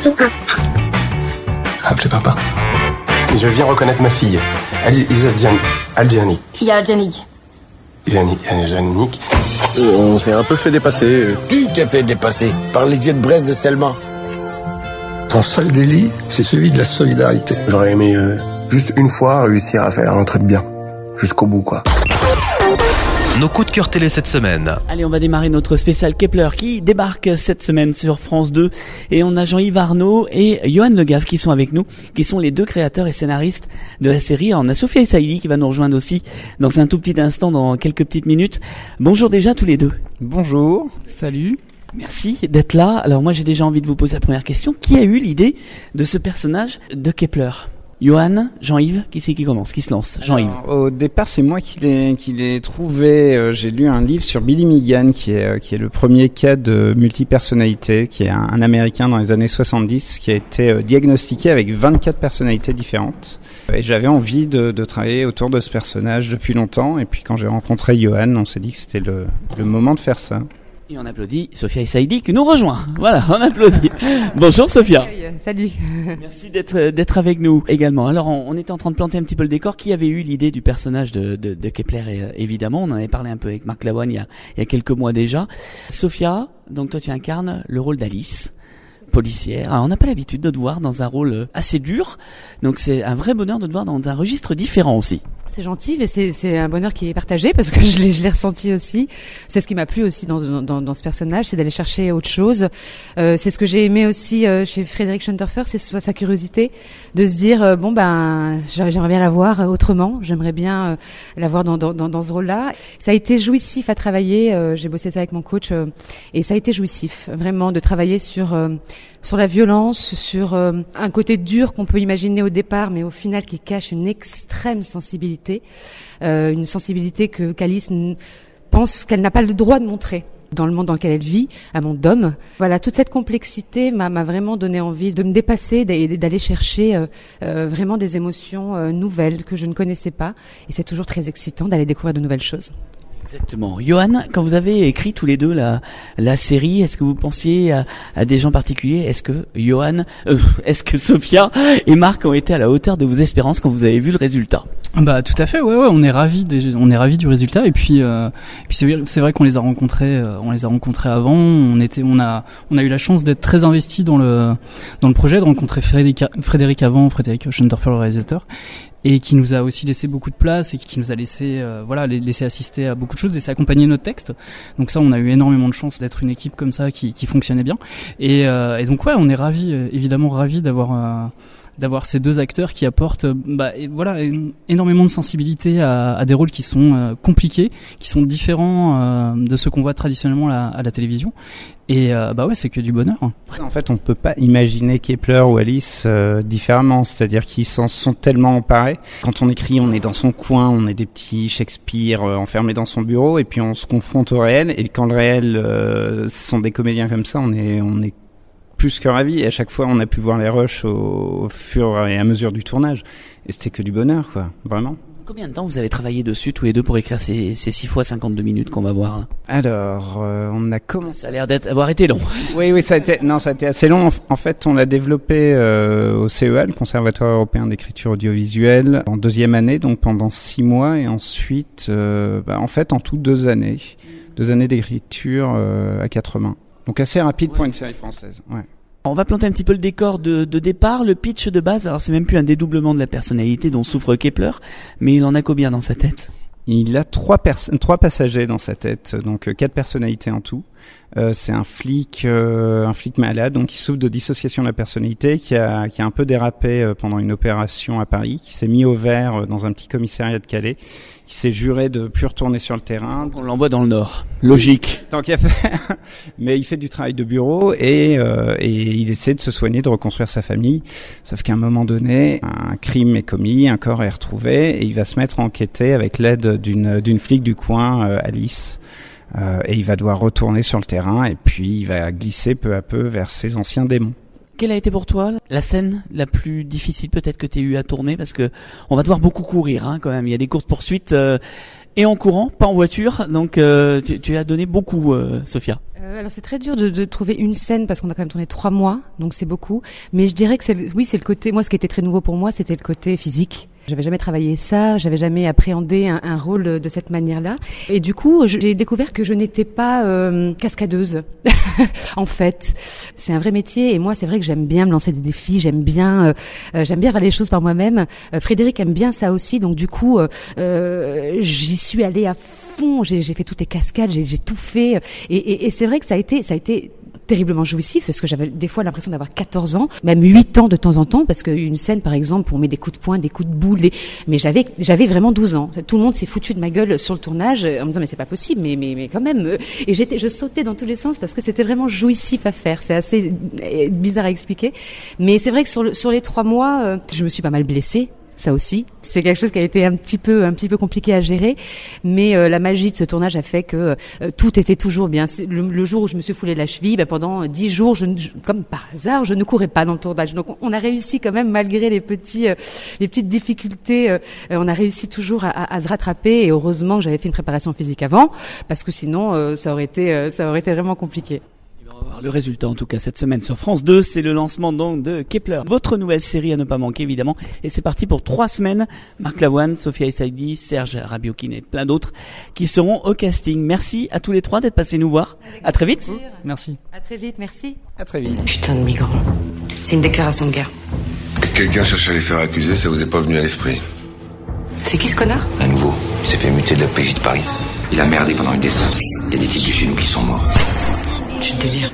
Appelez papa. Je viens reconnaître ma fille. Aldjanic. Qui a Aldjanic? Aldjanic. On s'est un peu fait dépasser. Tu t'es fait dépasser par les dieux de Brest de Selma. Ton seul délit, c'est celui de la solidarité. J'aurais aimé euh, juste une fois réussir à faire un truc bien. Jusqu'au bout, quoi. Nos coups de cœur télé cette semaine. Allez, on va démarrer notre spécial Kepler qui débarque cette semaine sur France deux. Et on a Jean-Yves Arnaud et Johan Le Gave qui sont avec nous, qui sont les deux créateurs et scénaristes de la série. Alors, on a Sophia Saïdi qui va nous rejoindre aussi dans un tout petit instant, dans quelques petites minutes. Bonjour déjà tous les deux. Bonjour, salut. Merci d'être là. Alors moi j'ai déjà envie de vous poser la première question. Qui a eu l'idée de ce personnage de Kepler ? Johan, Jean-Yves, qui c'est qui commence, qui se lance? Jean-Yves. Alors, au départ, c'est moi qui l'ai, qui l'ai trouvé. Euh, j'ai lu un livre sur Billy Megan, qui est, euh, qui est le premier cas de multipersonnalité, qui est un, un Américain dans les années soixante-dix, qui a été euh, diagnostiqué avec vingt-quatre personnalités différentes. Et j'avais envie de, de travailler autour de ce personnage depuis longtemps. Et puis quand j'ai rencontré Johan, on s'est dit que c'était le, le moment de faire ça. Et on applaudit Sophia Saïdi qui nous rejoint. Voilà, on applaudit. Bonjour Sophia. Salut. Merci d'être d'être avec nous également. Alors on, on était en train de planter un petit peu le décor. Qui avait eu l'idée du personnage de, de, de Kepler et, euh, évidemment, on en avait parlé un peu avec Marc Lavoine il y a, il y a quelques mois déjà. Sophia, donc toi tu incarnes le rôle d'Alice, policière. Alors, on n'a pas l'habitude de te voir dans un rôle assez dur, donc c'est un vrai bonheur de te voir dans un registre différent aussi. C'est gentil, mais c'est, c'est un bonheur qui est partagé parce que je l'ai, je l'ai ressenti aussi. C'est ce qui m'a plu aussi dans, dans, dans ce personnage, c'est d'aller chercher autre chose. Euh, c'est ce que j'ai aimé aussi euh, chez Frédéric Schoenterfer, c'est sa, sa curiosité de se dire euh, bon ben j'aimerais bien la voir autrement, j'aimerais bien euh, la voir dans, dans, dans, dans ce rôle-là. Ça a été jouissif à travailler. Euh, j'ai bossé ça avec mon coach euh, et ça a été jouissif, vraiment de travailler sur euh, sur la violence, sur euh, un côté dur qu'on peut imaginer au départ, mais au final qui cache une extrême sensibilité, euh, une sensibilité que qu'Alice n- pense qu'elle n'a pas le droit de montrer dans le monde dans lequel elle vit, un monde d'hommes. Voilà, toute cette complexité m'a, m'a vraiment donné envie de me dépasser et d'aller chercher euh, euh, vraiment des émotions euh, nouvelles que je ne connaissais pas. Et c'est toujours très excitant d'aller découvrir de nouvelles choses. Exactement. Johan, quand vous avez écrit tous les deux la, la série, est-ce que vous pensiez à, à des gens particuliers? Est-ce que Johan, euh, est-ce que Sophia et Marc ont été à la hauteur de vos espérances quand vous avez vu le résultat? Bah tout à fait, ouais, ouais, on est ravis, des, on est ravis du résultat et puis, euh, et puis c'est, c'est vrai qu'on les a rencontrés, euh, on les a rencontrés avant, on était, on a, on a eu la chance d'être très investis dans le, dans le projet, de rencontrer Frédéric, Frédéric avant, Frédéric Schoenterfer, le réalisateur, et qui nous a aussi laissé beaucoup de place et qui nous a laissé, euh, voilà, laissé assister à beaucoup de choses, laissé accompagner notre texte. Donc ça, on a eu énormément de chance d'être une équipe comme ça qui, qui fonctionnait bien. Et, euh, et donc ouais, on est ravis, évidemment ravis d'avoir. Euh, d'avoir ces deux acteurs qui apportent bah, et voilà énormément de sensibilité à, à des rôles qui sont euh, compliqués, qui sont différents euh, de ceux qu'on voit traditionnellement à, à la télévision. Et euh, bah ouais, c'est que du bonheur. En fait, on peut pas imaginer Kepler ou Alice euh, différemment, c'est-à-dire qu'ils s'en sont tellement emparés. Quand on écrit, on est dans son coin, on est des petits Shakespeare euh, enfermés dans son bureau, et puis on se confronte au réel. Et quand le réel euh, sont des comédiens comme ça, on est on est plus que ravis. Et à chaque fois, on a pu voir les rushs au, au fur et à mesure du tournage. Et c'était que du bonheur, quoi. Vraiment. Combien de temps vous avez travaillé dessus tous les deux pour écrire ces, ces six fois cinquante-deux minutes qu'on va voir? Alors, euh, on a commencé. Ça a l'air d'avoir été long. Oui, oui, ça a été, non, ça a été assez long. En fait, on l'a développé euh, au C E A, le Conservatoire européen d'écriture audiovisuelle, en deuxième année, donc pendant six mois, et ensuite, euh, bah, en fait, en tout deux années, deux années d'écriture euh, à quatre mains. Donc assez rapide ouais, pour une série française. Ouais. On va planter un petit peu le décor de, de départ, le pitch de base. Alors c'est même plus un dédoublement de la personnalité dont souffre Kepler, mais il en a combien dans sa tête? Il a trois pers- trois passagers dans sa tête, donc euh, quatre personnalités en tout. Euh, c'est un flic, euh, un flic malade, donc qui souffre de dissociation de la personnalité, qui a qui a un peu dérapé euh, pendant une opération à Paris, qui s'est mis au vert euh, dans un petit commissariat de Calais, qui s'est juré de plus retourner sur le terrain. On l'envoie dans le Nord. Logique. Tant qu'à faire. Mais il fait du travail de bureau et euh, et il essaie de se soigner, de reconstruire sa famille. Sauf qu'à un moment donné, un crime est commis, un corps est retrouvé et il va se mettre à enquêter avec l'aide d'une d'une flic du coin, euh, Alice. Euh, et il va devoir retourner sur le terrain et puis il va glisser peu à peu vers ses anciens démons. Quelle a été pour toi la scène la plus difficile peut-être que tu aies eu à tourner? Parce que on va devoir beaucoup courir hein, quand même. Il y a des courses-poursuites euh, et en courant, pas en voiture. Donc euh, tu, tu as donné beaucoup, euh, Sophia. Euh, alors c'est très dur de, de trouver une scène parce qu'on a quand même tourné trois mois, donc c'est beaucoup. Mais je dirais que c'est le, oui, c'est le côté. Moi, ce qui était très nouveau pour moi, c'était le côté physique. J'avais jamais travaillé ça, j'avais jamais appréhendé un, un rôle de, de cette manière-là. Et du coup, j'ai découvert que je n'étais pas euh, cascadeuse. En fait, c'est un vrai métier et moi, c'est vrai que j'aime bien me lancer des défis, j'aime bien, euh, j'aime bien faire les choses par moi-même. Euh, Frédéric aime bien ça aussi, donc du coup, euh, euh, j'y suis allée à fond. J'ai, j'ai fait toutes les cascades, j'ai, j'ai tout fait. Et, et, et c'est vrai que ça a été, ça a été terriblement jouissif parce que j'avais des fois l'impression d'avoir quatorze ans, même huit ans de temps en temps, parce qu'une scène par exemple où on met des coups de poing, des coups de boule, des... mais j'avais j'avais vraiment douze ans. Tout le monde s'est foutu de ma gueule sur le tournage en me disant mais c'est pas possible, mais mais mais quand même. Et j'étais je sautais dans tous les sens parce que c'était vraiment jouissif à faire. C'est assez bizarre à expliquer, mais c'est vrai que sur le, sur les trois mois, je me suis pas mal blessée. Ça aussi, c'est quelque chose qui a été un petit peu un petit peu compliqué à gérer, mais euh, la magie de ce tournage a fait que euh, tout était toujours bien. Le, le jour où je me suis foulé la cheville, ben pendant dix jours, je, je, comme par hasard, je ne courais pas dans le tournage. Donc on, on a réussi quand même malgré les petits euh, les petites difficultés, euh, on a réussi toujours à, à, à se rattraper. Et heureusement que j'avais fait une préparation physique avant, parce que sinon euh, ça aurait été euh, ça aurait été vraiment compliqué. Le résultat en tout cas cette semaine sur France deux, c'est le lancement donc de Kepler, votre nouvelle série à ne pas manquer évidemment, et c'est parti pour trois semaines. Marc Lavoine, Sophia Essaidi, Serge Rabiokine et plein d'autres qui seront au casting. Merci à tous les trois d'être passés nous voir. Avec à très vite. Plaisir. Merci. À très vite, merci. À très vite. Putain de migrants. C'est une déclaration de guerre. Que quelqu'un cherche à les faire accuser, ça vous est pas venu à l'esprit? C'est qui ce connard? À nouveau, il s'est fait muter de la P J de Paris. Il a merdé pendant une descente. Il y a des types de chez nous qui sont morts. Tu te délires.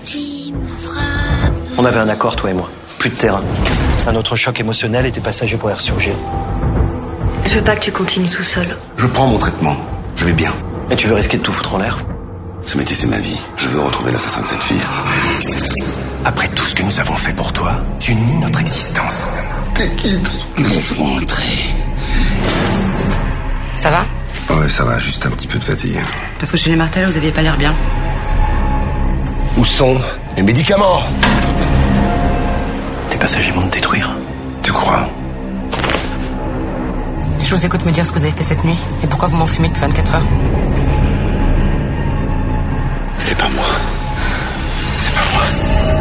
On avait un accord, toi et moi. Plus de terrain. Un autre choc émotionnel était passager pour y ressurgir. Je veux pas que tu continues tout seul. Je prends mon traitement. Je vais bien. Et tu veux risquer de tout foutre en l'air? Ce métier, c'est ma vie. Je veux retrouver l'assassin de cette fille. Après tout ce que nous avons fait pour toi, tu nies notre existence. T'es qui? Laisse-moi entrer. Ça va? Ouais, ça va, juste un petit peu de fatigue. Parce que chez les Martel, vous aviez pas l'air bien. Où sont les médicaments? Tes passagers vont te détruire. Tu crois? Je vous écoute me dire ce que vous avez fait cette nuit et pourquoi vous m'en fumez depuis vingt-quatre heures. C'est pas moi. C'est pas moi.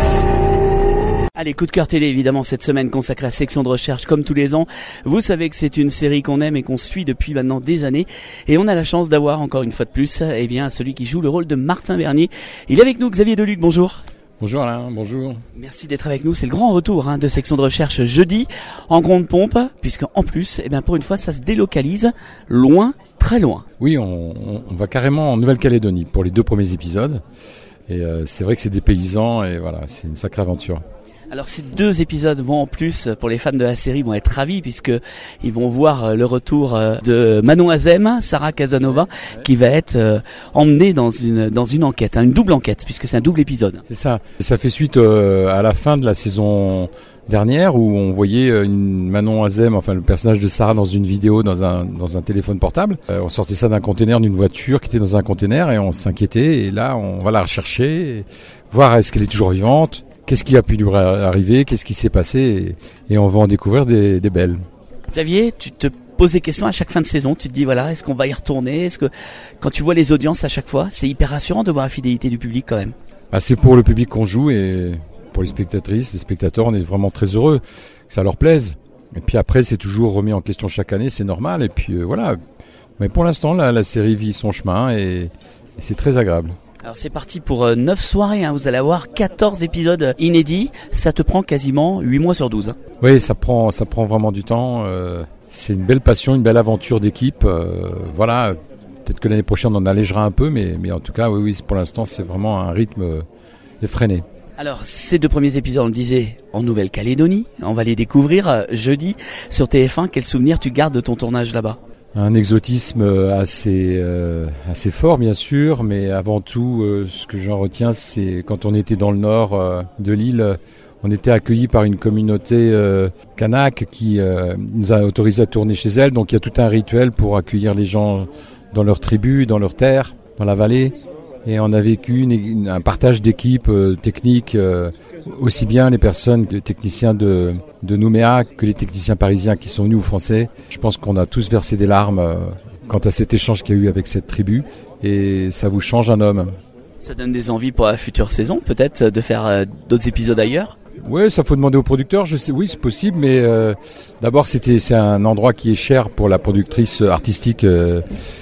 Allez, coup de cœur télé, évidemment, cette semaine consacrée à la section de recherche, comme tous les ans. Vous savez que c'est une série qu'on aime et qu'on suit depuis maintenant des années. Et on a la chance d'avoir, encore une fois de plus, eh bien, celui qui joue le rôle de Martin Vernier. Il est avec nous, Xavier Deluc, bonjour. Bonjour Alain, bonjour. Merci d'être avec nous. C'est le grand retour hein, de section de recherche jeudi, en grande pompe, puisque en plus, eh bien, pour une fois, ça se délocalise loin, très loin. Oui, on, on, on va carrément en Nouvelle-Calédonie pour les deux premiers épisodes. Et euh, c'est vrai que c'est des paysans et voilà, c'est une sacrée aventure. Alors ces deux épisodes vont en plus, pour les fans de la série, vont être ravis puisque ils vont voir le retour de Manon Azem, Sarah Casanova, ouais, ouais. qui va être euh, emmenée dans une dans une enquête, hein, une double enquête puisque c'est un double épisode. C'est ça. Ça fait suite euh, à la fin de la saison dernière où on voyait une Manon Azem, enfin le personnage de Sarah dans une vidéo dans un dans un téléphone portable. Euh, on sortait ça d'un container, d'une voiture qui était dans un container et on s'inquiétait. Et là, on va la rechercher, et voir est-ce qu'elle est toujours vivante. Qu'est-ce qui a pu lui arriver? Qu'est-ce qui s'est passé? Et, et on va en découvrir des, des belles. Xavier, tu te poses des questions à chaque fin de saison. Tu te dis, voilà, est-ce qu'on va y retourner? Est-ce que, quand tu vois les audiences à chaque fois, c'est hyper rassurant de voir la fidélité du public quand même? Bah, c'est pour le public qu'on joue et pour les spectatrices, les spectateurs, on est vraiment très heureux que ça leur plaise. Et puis après, c'est toujours remis en question chaque année, c'est normal. Et puis euh, voilà. Mais pour l'instant, la, la série vit son chemin et, et c'est très agréable. Alors c'est parti pour euh, neuf soirées, hein. Vous allez avoir quatorze épisodes inédits, ça te prend quasiment huit mois sur douze. Hein. Oui, ça prend, ça prend vraiment du temps, euh, c'est une belle passion, une belle aventure d'équipe, euh, voilà, peut-être que l'année prochaine on en allégera un peu, mais, mais en tout cas, oui, oui, pour l'instant c'est vraiment un rythme euh, effréné. Alors ces deux premiers épisodes, on le disait, en Nouvelle-Calédonie, on va les découvrir euh, jeudi sur T F un, quel souvenir tu gardes de ton tournage là-bas? Un exotisme assez euh, assez fort bien sûr, mais avant tout euh, ce que j'en retiens c'est quand on était dans le nord euh, de l'île, on était accueillis par une communauté euh, kanak qui euh, nous a autorisé à tourner chez elle, donc il y a tout un rituel pour accueillir les gens dans leur tribu, dans leur terre, dans la vallée, et on a vécu une, une, un partage d'équipe euh, technique, euh, aussi bien les personnes, les techniciens de, de Nouméa que les techniciens parisiens qui sont venus aux Français. Je pense qu'on a tous versé des larmes euh, quant à cet échange qu'il y a eu avec cette tribu et ça vous change un homme. Ça donne des envies pour la future saison peut-être de faire euh, d'autres épisodes ailleurs? Oui, ça faut demander aux producteurs. Je sais, oui, c'est possible, mais euh, d'abord c'était c'est un endroit qui est cher pour la productrice artistique euh,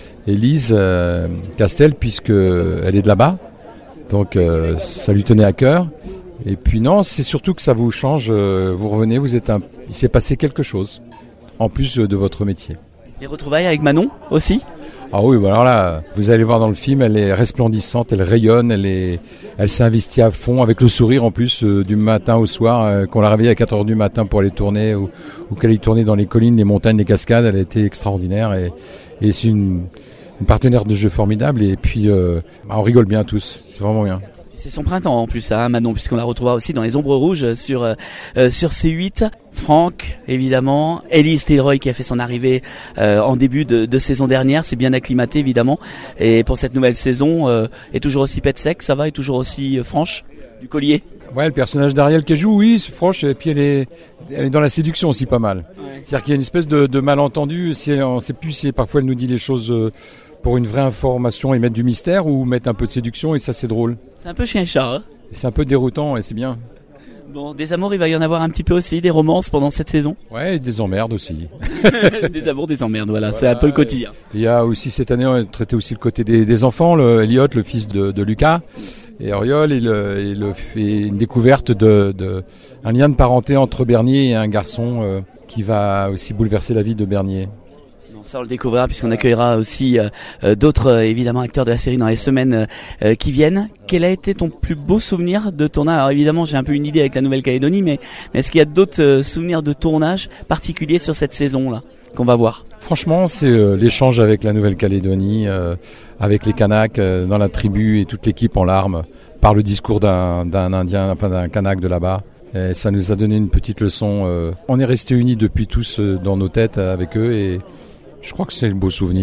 Élise euh, Castel puisque elle est de là-bas, donc euh, ça lui tenait à cœur. Et puis non, c'est surtout que ça vous change, euh, vous revenez, vous êtes un... il s'est passé quelque chose, en plus de votre métier. Les retrouvailles avec Manon aussi? Ah oui, bah alors là, vous allez voir dans le film, elle est resplendissante, elle rayonne, elle est, elle s'est investie à fond, avec le sourire en plus, euh, du matin au soir, euh, qu'on l'a réveillée à quatre heures du matin pour aller tourner, ou, ou qu'elle aille tourner dans les collines, les montagnes, les cascades, elle a été extraordinaire, et, et c'est une, une partenaire de jeu formidable, et puis euh, bah on rigole bien tous, c'est vraiment bien. C'est son printemps en plus, hein, Manon, puisqu'on la retrouvera aussi dans Les Ombres Rouges sur euh, sur C huit. Franck, évidemment. Élise Tilroy qui a fait son arrivée euh, en début de, de saison dernière, c'est bien acclimaté évidemment. Et pour cette nouvelle saison, euh, est toujours aussi pet sec, ça va, est toujours aussi euh, franche du collier. Ouais, le personnage d'Ariel qui joue, oui, c'est franche, et puis elle est, elle est dans la séduction aussi pas mal. Ouais. C'est-à-dire qu'il y a une espèce de, de malentendu, si elle, on sait plus si parfois elle nous dit les choses euh, pour une vraie information et mettre du mystère ou mettre un peu de séduction, et ça c'est drôle. C'est un peu chien-chat, hein. C'est un peu déroutant et c'est bien. Bon, des amours, il va y en avoir un petit peu aussi, des romances pendant cette saison. Ouais, et des emmerdes aussi. Des amours, des emmerdes, voilà, voilà, c'est un peu le quotidien. Il y a aussi cette année, on a traité aussi le côté des, des enfants, le Elliot, le fils de, de Lucas, et Oriol, et, le, et le, fait une découverte de, de un lien de parenté entre Bernier et un garçon euh, qui va aussi bouleverser la vie de Bernier. Ça on le découvrira puisqu'on accueillera aussi euh, d'autres euh, évidemment acteurs de la série dans les semaines euh, qui viennent. Quel a été ton plus beau souvenir de tournage? Alors évidemment j'ai un peu une idée avec la Nouvelle-Calédonie, mais, mais est-ce qu'il y a d'autres euh, souvenirs de tournage particuliers sur cette saison là qu'on va voir? Franchement c'est euh, l'échange avec la Nouvelle-Calédonie, euh, avec les Kanaks euh, dans la tribu et toute l'équipe en larmes par le discours d'un, d'un Indien, enfin d'un Kanak de là-bas. Et ça nous a donné une petite leçon. Euh, on est restés unis depuis tous euh, dans nos têtes avec eux et je crois que c'est un beau souvenir.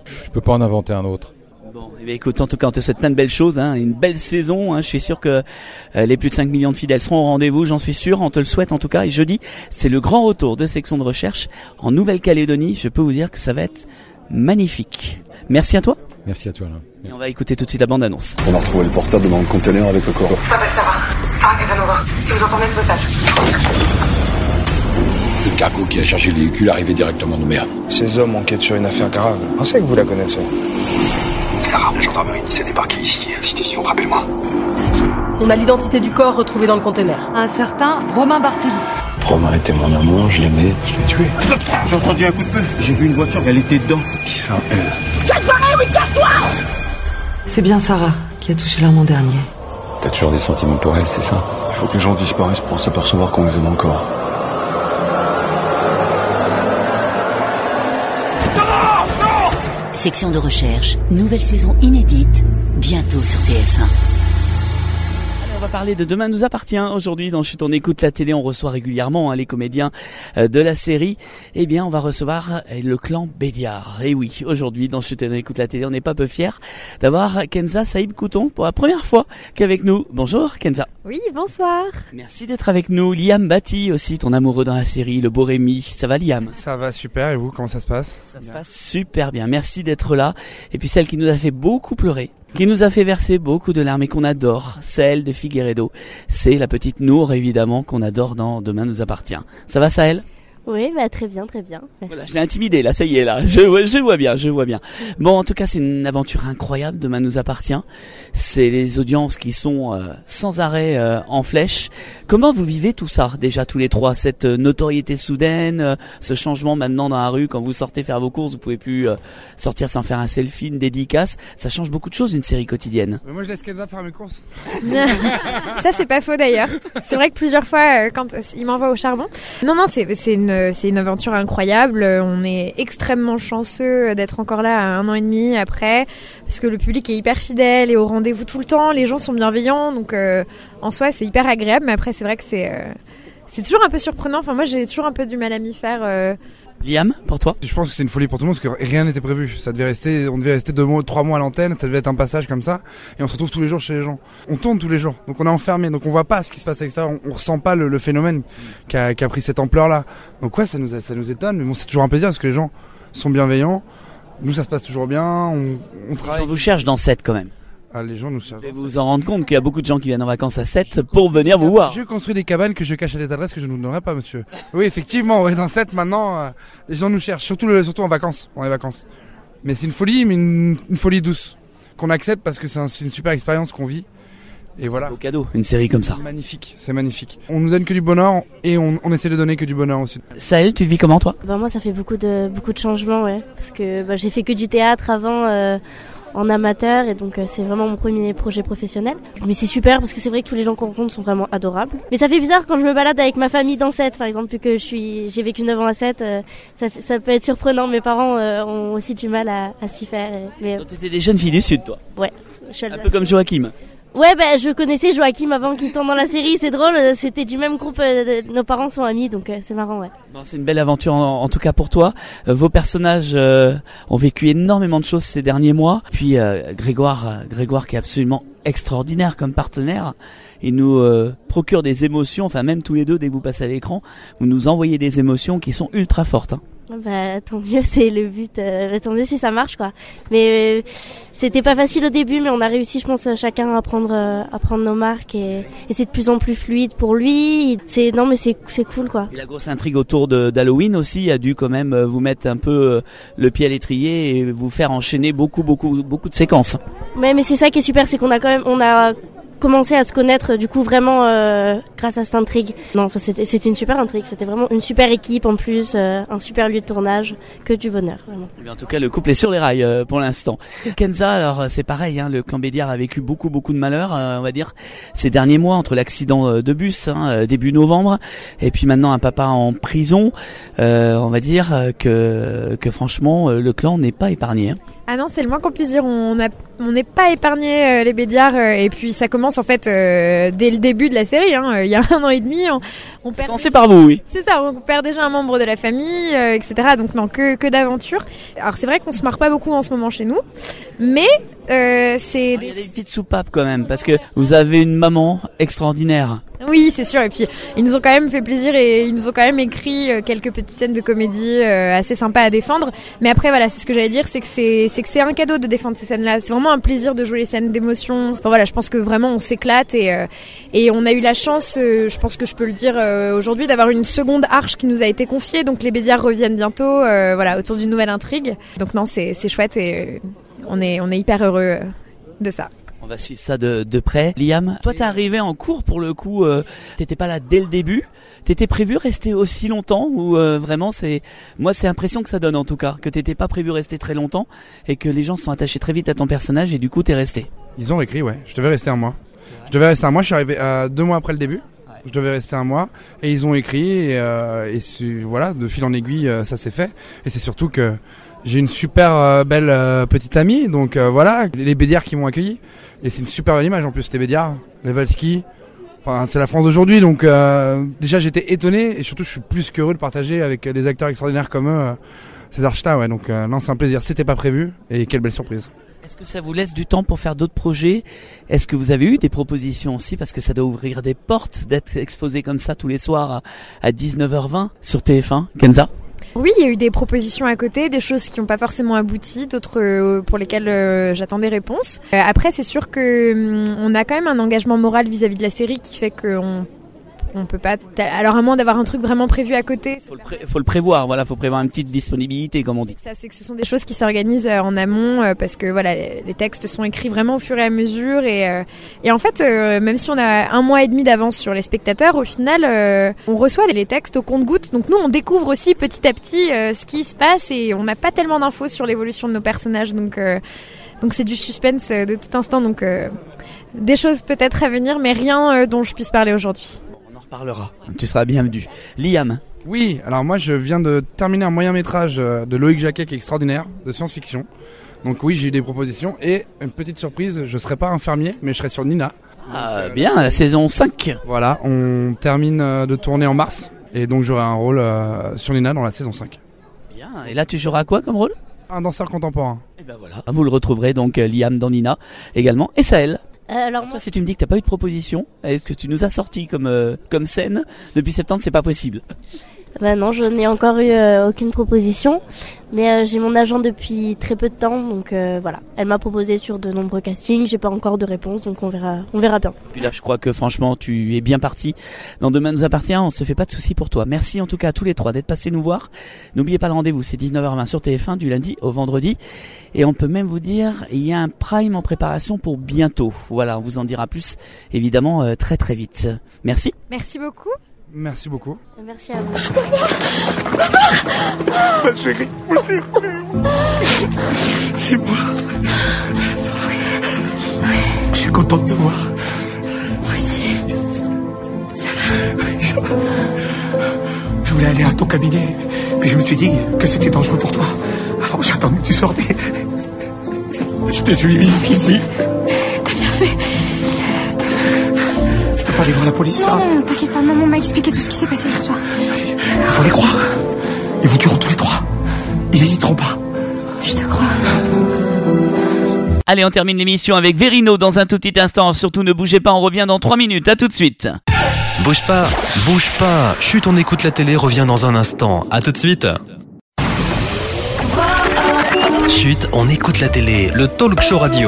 Je peux pas en inventer un autre. Bon, eh bien, écoute, en tout cas, on te souhaite plein de belles choses, hein, une belle saison. Hein, je suis sûr que euh, les plus de cinq millions de fidèles seront au rendez-vous, j'en suis sûr. On te le souhaite en tout cas. Et jeudi, c'est le grand retour de Section de recherche en Nouvelle-Calédonie. Je peux vous dire que ça va être magnifique. Merci à toi. Merci à toi. Là. Et on va écouter tout de suite la bande-annonce. On a retrouvé le portable dans le conteneur avec le corps. Je m'appelle Sarah. Sarah Casanova. Si vous entendez ce message. Le cargo qui a chargé le véhicule arrivait directement de Nouméa. Ces hommes enquêtent sur une affaire grave. On sait que vous la connaissez. Sarah, la gendarmerie s'est débarquée ici. Si t'es suivante, rappelle-moi. On a l'identité du corps retrouvé dans le conteneur. Un certain Romain Barthély. Romain était mon amour, je l'aimais. Je l'ai tué. J'ai entendu un coup de feu. J'ai vu une voiture, elle était dedans. Qui ça, elle? Jack Barret, oui, casse-toi! C'est bien Sarah qui a touché l'arme en dernier. T'as toujours des sentiments pour elle, c'est ça? Il faut que les gens disparaissent pour s'apercevoir qu'on les aime encore. Section de recherche, nouvelle saison inédite, bientôt sur T F un. On va parler de Demain nous appartient. Aujourd'hui, dans Chut, on écoute la télé, on reçoit régulièrement hein, les comédiens euh, de la série. Eh bien, on va recevoir euh, le clan Bédiard. Et oui, aujourd'hui, dans Chut, on écoute la télé, on n'est pas peu fiers d'avoir Kenza Saïb Couton pour la première fois qu'avec nous. Bonjour Kenza. Oui, bonsoir. Merci d'être avec nous. Liam Bati aussi, ton amoureux dans la série, le beau Rémi. Ça va Liam? Ça va super, et vous, comment ça se passe? Ça se passe super bien, merci d'être là. Et puis celle qui nous a fait beaucoup pleurer, qui nous a fait verser beaucoup de larmes et qu'on adore, celle de Figueredo. C'est la petite Nour, évidemment, qu'on adore dans Demain nous appartient. Ça va, Sahel? Oui, bah, très bien, très bien. Merci. Voilà, je l'ai intimidé, là, ça y est, là. Je, je vois bien, je vois bien. Bon, en tout cas, c'est une aventure incroyable, Demain nous appartient. C'est les audiences qui sont euh, sans arrêt euh, en flèche. Comment vous vivez tout ça, déjà, tous les trois? Cette euh, notoriété soudaine, euh, ce changement maintenant dans la rue, quand vous sortez faire vos courses, vous pouvez plus euh, sortir sans faire un selfie, une dédicace. Ça change beaucoup de choses, une série quotidienne. Mais moi, je laisse Kenza faire mes courses. Ça, c'est pas faux, d'ailleurs. C'est vrai que plusieurs fois, euh, quand euh, il m'envoie au charbon. Non, non, c'est, c'est une C'est une aventure incroyable. On est extrêmement chanceux d'être encore là à un an et demi après, parce que le public est hyper fidèle et au rendez-vous tout le temps. Les gens sont bienveillants, donc euh, en soi c'est hyper agréable. Mais après c'est vrai que c'est euh, c'est toujours un peu surprenant. Enfin moi j'ai toujours un peu du mal à m'y faire. Euh... Liam, pour toi? Je pense que c'est une folie pour tout le monde parce que rien n'était prévu. Ça devait rester, on devait rester deux mois, trois mois à l'antenne. Ça devait être un passage comme ça, et on se retrouve tous les jours chez les gens. On tourne tous les jours, donc on est enfermé, donc on voit pas ce qui se passe à l'extérieur. On, on ressent pas le, le phénomène qui a, qui a pris cette ampleur-là. Donc ouais, ça nous, ça nous étonne, mais bon, c'est toujours un plaisir parce que les gens sont bienveillants. Nous, ça se passe toujours bien. On, on travaille. On vous cherche dans Sète quand même. Ah, les gens nous servent. Vous vous en rendez compte qu'il y a beaucoup de gens qui viennent en vacances à Sète pour venir vous voir. Je construis des cabanes que je cache à des adresses que je ne vous donnerai pas, monsieur. Oui, effectivement, ouais, dans Sète maintenant, euh, les gens nous cherchent, surtout, le, surtout en vacances, dans les vacances. Mais c'est une folie, mais une, une folie douce qu'on accepte parce que c'est, un, c'est une super expérience qu'on vit. Et voilà. Un beau cadeau, une série comme ça. C'est magnifique, c'est magnifique. On nous donne que du bonheur et on, on essaie de donner que du bonheur aussi. Sahel, tu vis comment toi? Bah moi, ça fait beaucoup de beaucoup de changements, ouais, parce que bah, j'ai fait que du théâtre avant. Euh... en amateur et donc euh, c'est vraiment mon premier projet professionnel. Mais c'est super parce que c'est vrai que tous les gens qu'on rencontre sont vraiment adorables. Mais ça fait bizarre quand je me balade avec ma famille dans Sète par exemple, vu que je suis, j'ai vécu neuf ans à Sète, euh, ça, ça peut être surprenant. Mes parents euh, ont aussi du mal à, à s'y faire. Et, mais... Donc t'étais des jeunes filles du Sud toi? Ouais. Je suis un peu comme Joachim. Ouais, bah, je connaissais Joachim avant qu'il tourne dans la série, c'est drôle, c'était du même groupe, euh, nos parents sont amis, donc euh, c'est marrant, ouais. Bon, c'est une belle aventure en, en tout cas pour toi. Euh, vos personnages euh, ont vécu énormément de choses ces derniers mois. Puis euh, Grégoire, euh, Grégoire qui est absolument extraordinaire comme partenaire. Il nous euh, procure des émotions, enfin même tous les deux, dès que vous passez à l'écran, vous nous envoyez des émotions qui sont ultra fortes. Hein. Bah tant mieux, c'est le but, euh, tant mieux si ça marche quoi. Mais euh, c'était pas facile au début, mais on a réussi je pense chacun à prendre, euh, à prendre nos marques et, et c'est de plus en plus fluide pour lui. C'est, non mais c'est, c'est cool quoi. Et la grosse intrigue autour de, d'Halloween aussi a dû quand même vous mettre un peu le pied à l'étrier et vous faire enchaîner beaucoup beaucoup beaucoup de séquences. Ouais mais c'est ça qui est super, c'est qu'on a quand même, on a commencé à se connaître du coup vraiment euh, grâce à cette intrigue. Non, enfin, c'était, c'était une super intrigue, c'était vraiment une super équipe en plus, euh, un super lieu de tournage, que du bonheur vraiment. Et bien, en tout cas le couple est sur les rails euh, pour l'instant. Kenza, alors c'est pareil, hein, le clan Bédiard a vécu beaucoup beaucoup de malheurs, euh, on va dire, ces derniers mois entre l'accident de bus hein, début novembre et puis maintenant un papa en prison. Euh, on va dire que, que franchement le clan n'est pas épargné. Hein. Ah non, c'est le moins qu'on puisse dire. On a, on n'est pas épargné euh, les Bédiards euh, et puis ça commence en fait euh, dès le début de la série. Hein, il y a un an et demi, on, on perd. Commencez par vous, oui. C'est ça, on perd déjà un membre de la famille, euh, et cetera. Donc non, que que d'aventure. Alors c'est vrai qu'on se marre pas beaucoup en ce moment chez nous, mais euh, c'est. Il y a des petites soupapes quand même parce que vous avez une maman extraordinaire. Oui, c'est sûr. Et puis, ils nous ont quand même fait plaisir et ils nous ont quand même écrit euh, quelques petites scènes de comédie euh, assez sympas à défendre. Mais après, voilà, c'est ce que j'allais dire, c'est que c'est, c'est que c'est un cadeau de défendre ces scènes-là. C'est vraiment un plaisir de jouer les scènes d'émotion. Enfin, voilà, je pense que vraiment on s'éclate et euh, et on a eu la chance, euh, je pense que je peux le dire euh, aujourd'hui, d'avoir une seconde arche qui nous a été confiée. Donc les Bédiards reviennent bientôt, euh, voilà, autour d'une nouvelle intrigue. Donc non, c'est c'est chouette et euh, on est on est hyper heureux euh, de ça. On va suivre ça de, de près. Liam, toi t'es arrivé en cours pour le coup, euh, t'étais pas là dès le début. T'étais prévu rester aussi longtemps ou euh, vraiment c'est, moi c'est l'impression que ça donne en tout cas, que t'étais pas prévu rester très longtemps et que les gens se sont attachés très vite à ton personnage et du coup t'es resté. Ils ont écrit, ouais. Je devais rester un mois. Je devais rester un mois. Je suis arrivé à deux mois après le début. Ouais. Je devais rester un mois et ils ont écrit et, euh, et su, voilà, de fil en aiguille, euh, ça s'est fait. Et c'est surtout que j'ai une super euh, belle euh, petite amie, donc euh, voilà, les Bédiards qui m'ont accueilli. Et c'est une super belle image en plus, les Bédiards, les Valski. Enfin, c'est la France d'aujourd'hui, donc euh, déjà j'étais étonné et surtout je suis plus qu'heureux de partager avec des acteurs extraordinaires comme eux euh, ces arches-là. Ouais, donc euh, non, c'est un plaisir. C'était pas prévu et quelle belle surprise. Est-ce que ça vous laisse du temps pour faire d'autres projets? Est-ce que vous avez eu des propositions aussi? Parce que ça doit ouvrir des portes d'être exposé comme ça tous les soirs à, à dix-neuf heures vingt sur T F un. Kenza? Oui, il y a eu des propositions à côté, des choses qui n'ont pas forcément abouti, d'autres euh, pour lesquelles euh, j'attends des réponses. Euh, après, c'est sûr que hum, on a quand même un engagement moral vis-à-vis de la série qui fait qu'on on peut pas. Alors à moins d'avoir un truc vraiment prévu à côté. Faut le, pré- faut le prévoir, voilà, faut prévoir une petite disponibilité, comme on dit. Ça, c'est que ce sont des choses qui s'organisent euh, en amont euh, parce que voilà, les, les textes sont écrits vraiment au fur et à mesure et euh, et en fait, euh, même si on a un mois et demi d'avance sur les spectateurs, au final, euh, on reçoit les textes au compte-gouttes. Donc nous, on découvre aussi petit à petit euh, ce qui se passe et on n'a pas tellement d'infos sur l'évolution de nos personnages. Donc euh, donc c'est du suspense euh, de tout instant. Donc euh, des choses peut-être à venir, mais rien euh, dont je puisse parler aujourd'hui. Parlera. Tu seras bienvenu. Liam. Oui, alors moi je viens de terminer un moyen métrage de Loïc Jacquet qui est extraordinaire, de science-fiction. Donc oui, j'ai eu des propositions et une petite surprise, je serai pas infirmier, mais je serai sur Nina. Ah, donc, bien, la saison cinq. Voilà, on termine de tourner en mars et donc j'aurai un rôle euh, sur Nina dans la saison cinq. Bien, et là tu joueras quoi comme rôle? Un danseur contemporain. Et ben voilà, vous le retrouverez donc Liam dans Nina également. Et Sahel? Euh, alors toi, moi... si tu me dis que t'as pas eu de proposition, est-ce que tu nous as sorti comme euh, comme scène depuis septembre, c'est pas possible? Bah non, je n'ai encore eu euh, aucune proposition, mais euh, j'ai mon agent depuis très peu de temps, donc euh, voilà. Elle m'a proposé sur de nombreux castings, j'ai pas encore de réponse, donc on verra, on verra bien. Puis là, je crois que franchement, tu es bien parti. Dans Demain nous appartient, on se fait pas de soucis pour toi. Merci en tout cas à tous les trois d'être passés nous voir. N'oubliez pas le rendez-vous, c'est dix-neuf heures vingt sur T F un du lundi au vendredi. Et on peut même vous dire, il y a un prime en préparation pour bientôt. Voilà, on vous en dira plus, évidemment, euh, très très vite. Merci. Merci beaucoup. Merci beaucoup. Merci à vous. Ma chérie, mon chéri. C'est moi. Je suis contente de te voir. Moi aussi. Ça va? Oui, ça va. Je voulais aller à ton cabinet, puis je me suis dit que c'était dangereux pour toi. Alors j'ai attendu que tu sortais. Je t'ai suivi jusqu'ici. T'as bien fait. Je peux pas aller voir la police, ça? Non, non, t'inquiète pas, maman m'a expliqué tout ce qui s'est passé hier soir. Il faut les croire. Ils vous tueront tous les trois. Ils n'hésiteront pas. Je te crois. Allez, on termine l'émission avec Verino dans un tout petit instant. Surtout ne bougez pas, on revient dans trois minutes. À tout de suite. Bouge pas, bouge pas. Chut, on écoute la télé, revient dans un instant. À tout de suite. Chut, on écoute la télé, le talk show radio.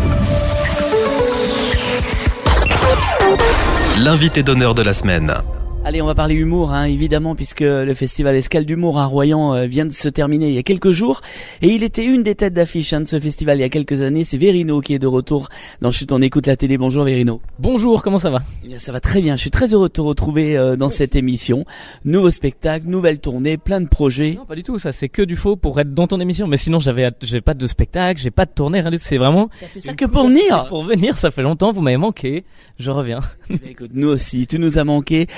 L'invité d'honneur de la semaine. Allez, on va parler humour, hein, évidemment, puisque le festival Escale d'humour à Royan euh, vient de se terminer il y a quelques jours. Et il était une des têtes d'affiche hein, de ce festival il y a quelques années. C'est Verino qui est de retour dans Chut, on écoute la télé. Bonjour Verino. Bonjour, comment ça va? Eh bien, ça va très bien. Je suis très heureux de te retrouver euh, dans cette émission. Nouveau spectacle, nouvelle tournée, plein de projets. Non, pas du tout. Ça, c'est que du faux pour être dans ton émission. Mais sinon, j'avais, j'ai pas de spectacle, j'ai pas de tournée, rien du tout. C'est vraiment. T'as fait ça que pour venir? Pour venir, ça fait longtemps. Vous m'avez manqué. Je reviens. Eh bien, écoute, nous aussi. Tu nous as manqué. Et un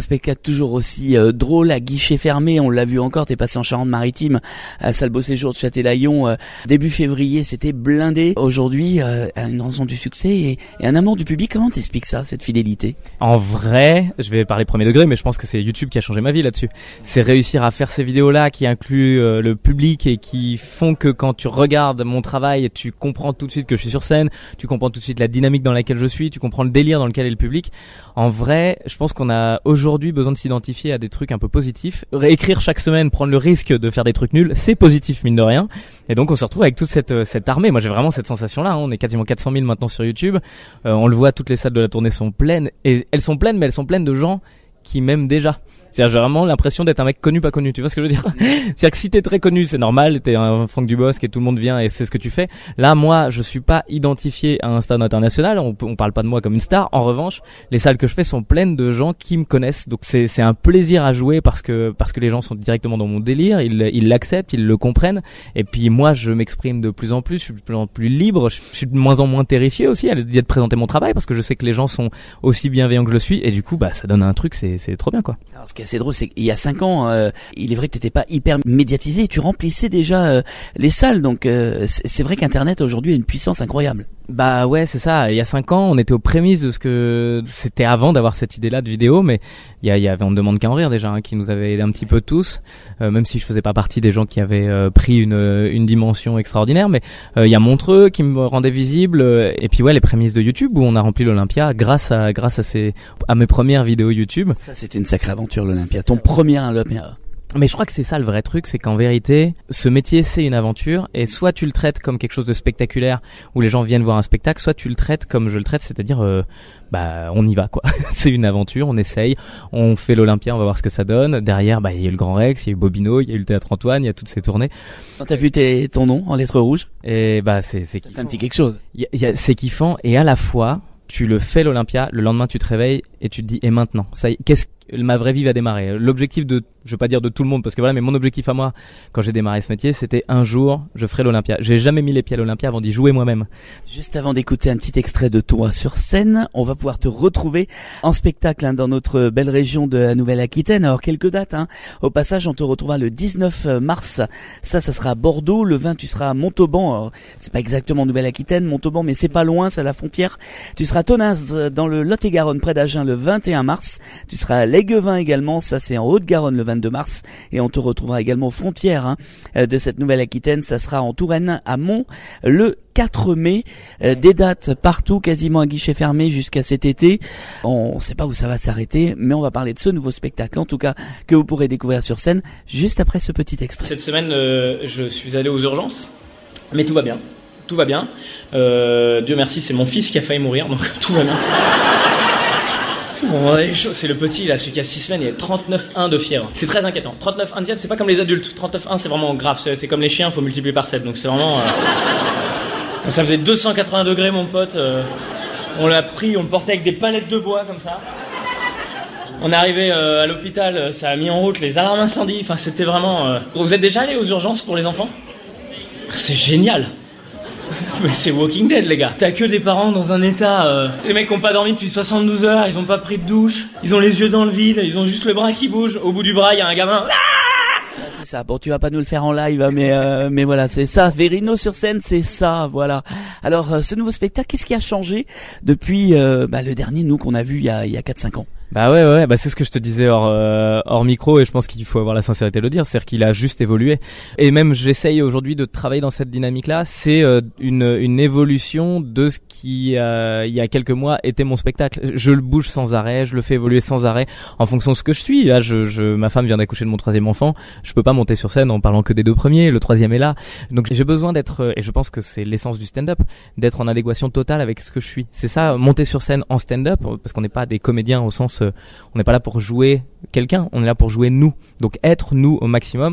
spectacle toujours aussi euh, drôle à guichet fermé. On l'a vu encore, t'es passé en Charente-Maritime à Salle Beau Séjour de Châtelaillon euh, début février, c'était blindé. Aujourd'hui, euh, une raison du succès et, et un amour du public. Comment t'expliques ça, cette fidélité? En vrai, je vais parler premier degré, mais je pense que c'est YouTube qui a changé ma vie là-dessus. C'est réussir à faire ces vidéos-là qui incluent euh, le public et qui font que quand tu regardes mon travail, tu comprends tout de suite que je suis sur scène, tu comprends tout de suite la dynamique dans laquelle je suis, tu comprends le délire dans lequel est le public. En vrai, je pense qu'on a aujourd'hui besoin de s'identifier à des trucs un peu positifs. Réécrire chaque semaine, prendre le risque de faire des trucs nuls, c'est positif mine de rien. Et donc on se retrouve avec toute cette cette armée. Moi j'ai vraiment cette sensation-là. Hein. On est quasiment quatre cent mille maintenant sur YouTube. Euh, on le voit, toutes les salles de la tournée sont pleines. Et elles sont pleines, mais elles sont pleines de gens qui m'aiment déjà. C'est-à-dire, j'ai vraiment l'impression d'être un mec connu, pas connu. Tu vois ce que je veux dire? C'est-à-dire que si t'es très connu, c'est normal. T'es un Franck Dubosc et tout le monde vient et c'est ce que tu fais. Là, moi, je suis pas identifié à un stade international. On, on parle pas de moi comme une star. En revanche, les salles que je fais sont pleines de gens qui me connaissent. Donc c'est, c'est un plaisir à jouer parce que, parce que les gens sont directement dans mon délire. Ils, ils l'acceptent, ils le comprennent. Et puis, moi, je m'exprime de plus en plus. Je suis de plus en plus libre. Je, je suis de moins en moins terrifié aussi à l'idée de présenter mon travail parce que je sais que les gens sont aussi bienveillants que je le suis. Et du coup, bah, ça donne un truc, c'est, c'est trop bien, quoi. Alors, ce qui est assez drôle, c'est qu'il y a cinq ans, euh, il est vrai que t'étais pas hyper médiatisé, tu remplissais déjà euh, les salles, donc euh, c'est, c'est vrai qu'Internet aujourd'hui a une puissance incroyable. Bah ouais, c'est ça. Il y a cinq ans, on était aux prémices de ce que c'était avant d'avoir cette idée-là de vidéo, mais il y, a, il y avait On ne demande qu'à en rire déjà, hein, qui nous avait aidé un petit peu tous, euh, même si je faisais pas partie des gens qui avaient euh, pris une une dimension extraordinaire, mais euh, il y a Montreux qui me rendait visible, euh, et puis ouais, les prémices de YouTube où on a rempli l'Olympia grâce à grâce à ces à mes premières vidéos YouTube. Ça, c'était une sacrée aventure, l'Olympia. Ton premier Olympia. Mais je crois que c'est ça le vrai truc, c'est qu'en vérité, ce métier c'est une aventure et soit tu le traites comme quelque chose de spectaculaire où les gens viennent voir un spectacle, soit tu le traites comme je le traite, c'est-à-dire euh, bah on y va quoi. C'est une aventure, on essaye, on fait l'Olympia, on va voir ce que ça donne. Derrière, bah il y a eu le Grand Rex, il y a eu Bobino, il y a eu le Théâtre Antoine, il y a toutes ces tournées. Quand t'as vu tes, ton nom en lettres rouges, et bah c'est c'est kiffant. Un petit quelque chose. Il y a, y a, c'est kiffant et à la fois tu le fais l'Olympia, le lendemain tu te réveilles et tu te dis et maintenant, ça y est, qu'est-ce ma vraie vie va démarrer. L'objectif de, je vais pas dire de tout le monde parce que voilà, mais mon objectif à moi quand j'ai démarré ce métier, c'était un jour je ferai l'Olympia. J'ai jamais mis les pieds à l'Olympia avant d'y jouer moi-même. Juste avant d'écouter un petit extrait de toi sur scène, on va pouvoir te retrouver en spectacle hein, dans notre belle région de la Nouvelle-Aquitaine. Alors quelques dates hein. Au passage, on te retrouvera le dix-neuf mars. Ça, ça sera à Bordeaux. Le vingt, tu seras à Montauban. Alors, c'est pas exactement Nouvelle-Aquitaine, Montauban, mais c'est pas loin, c'est à la frontière. Tu seras à Tonaz dans le Lot-et-Garonne près d'Agen le vingt et un mars. Tu seras à Léguevin également, ça c'est en Haute-Garonne le vingt-deux mars et on te retrouvera également aux frontières hein, de cette Nouvelle-Aquitaine, ça sera en Touraine à Mont le quatre mai, euh, des dates partout, quasiment à guichet fermé jusqu'à cet été. On ne sait pas où ça va s'arrêter, mais on va parler de ce nouveau spectacle, en tout cas, que vous pourrez découvrir sur scène, juste après ce petit extrait. Cette semaine, euh, je suis allé aux urgences, mais tout va bien. Tout va bien. Euh, Dieu merci, c'est mon fils qui a failli mourir, donc tout va bien. Bon, c'est le petit, là, celui qui a six semaines, il a trente-neuf virgule un de fièvre. C'est très inquiétant. trente-neuf virgule un de fièvre, c'est pas comme les adultes. trente-neuf virgule un, c'est vraiment grave. C'est, c'est comme les chiens, faut multiplier par sept. Donc c'est vraiment... Euh... Ça faisait deux cent quatre-vingts degrés, mon pote. Euh... On l'a pris, on le portait avec des palettes de bois, comme ça. On est arrivé euh, à l'hôpital, ça a mis en route les alarmes incendie. Enfin, c'était vraiment... Euh... Vous êtes déjà allé aux urgences pour les enfants? C'est génial. Mais c'est Walking Dead, les gars. T'as que des parents dans un état... Euh... C'est les mecs qui ont pas dormi depuis soixante-douze heures, ils ont pas pris de douche, ils ont les yeux dans le vide, ils ont juste le bras qui bouge. Au bout du bras, il y a un gamin... C'est ça. Bon, tu vas pas nous le faire en live, mais euh, mais voilà, c'est ça. Vérino sur scène, c'est ça, voilà. Alors, euh, ce nouveau spectacle, qu'est-ce qui a changé depuis euh, bah, le dernier, nous, qu'on a vu il y a il y a quatre cinq ans? Bah ouais ouais, bah c'est ce que je te disais hors euh, hors micro et je pense qu'il faut avoir la sincérité de le dire, c'est-à-dire qu'il a juste évolué. Et même j'essaye aujourd'hui de travailler dans cette dynamique-là, c'est euh, une une évolution de ce qui euh, il y a quelques mois était mon spectacle. Je le bouge sans arrêt, je le fais évoluer sans arrêt en fonction de ce que je suis. Là, je, je ma femme vient d'accoucher de mon troisième enfant, je peux pas monter sur scène en parlant que des deux premiers, le troisième est là. Donc j'ai besoin d'être et je pense que c'est l'essence du stand-up, d'être en adéquation totale avec ce que je suis. C'est ça, monter sur scène en stand-up parce qu'on n'est pas des comédiens au sens on n'est pas là pour jouer quelqu'un, on est là pour jouer nous. Donc être nous au maximum.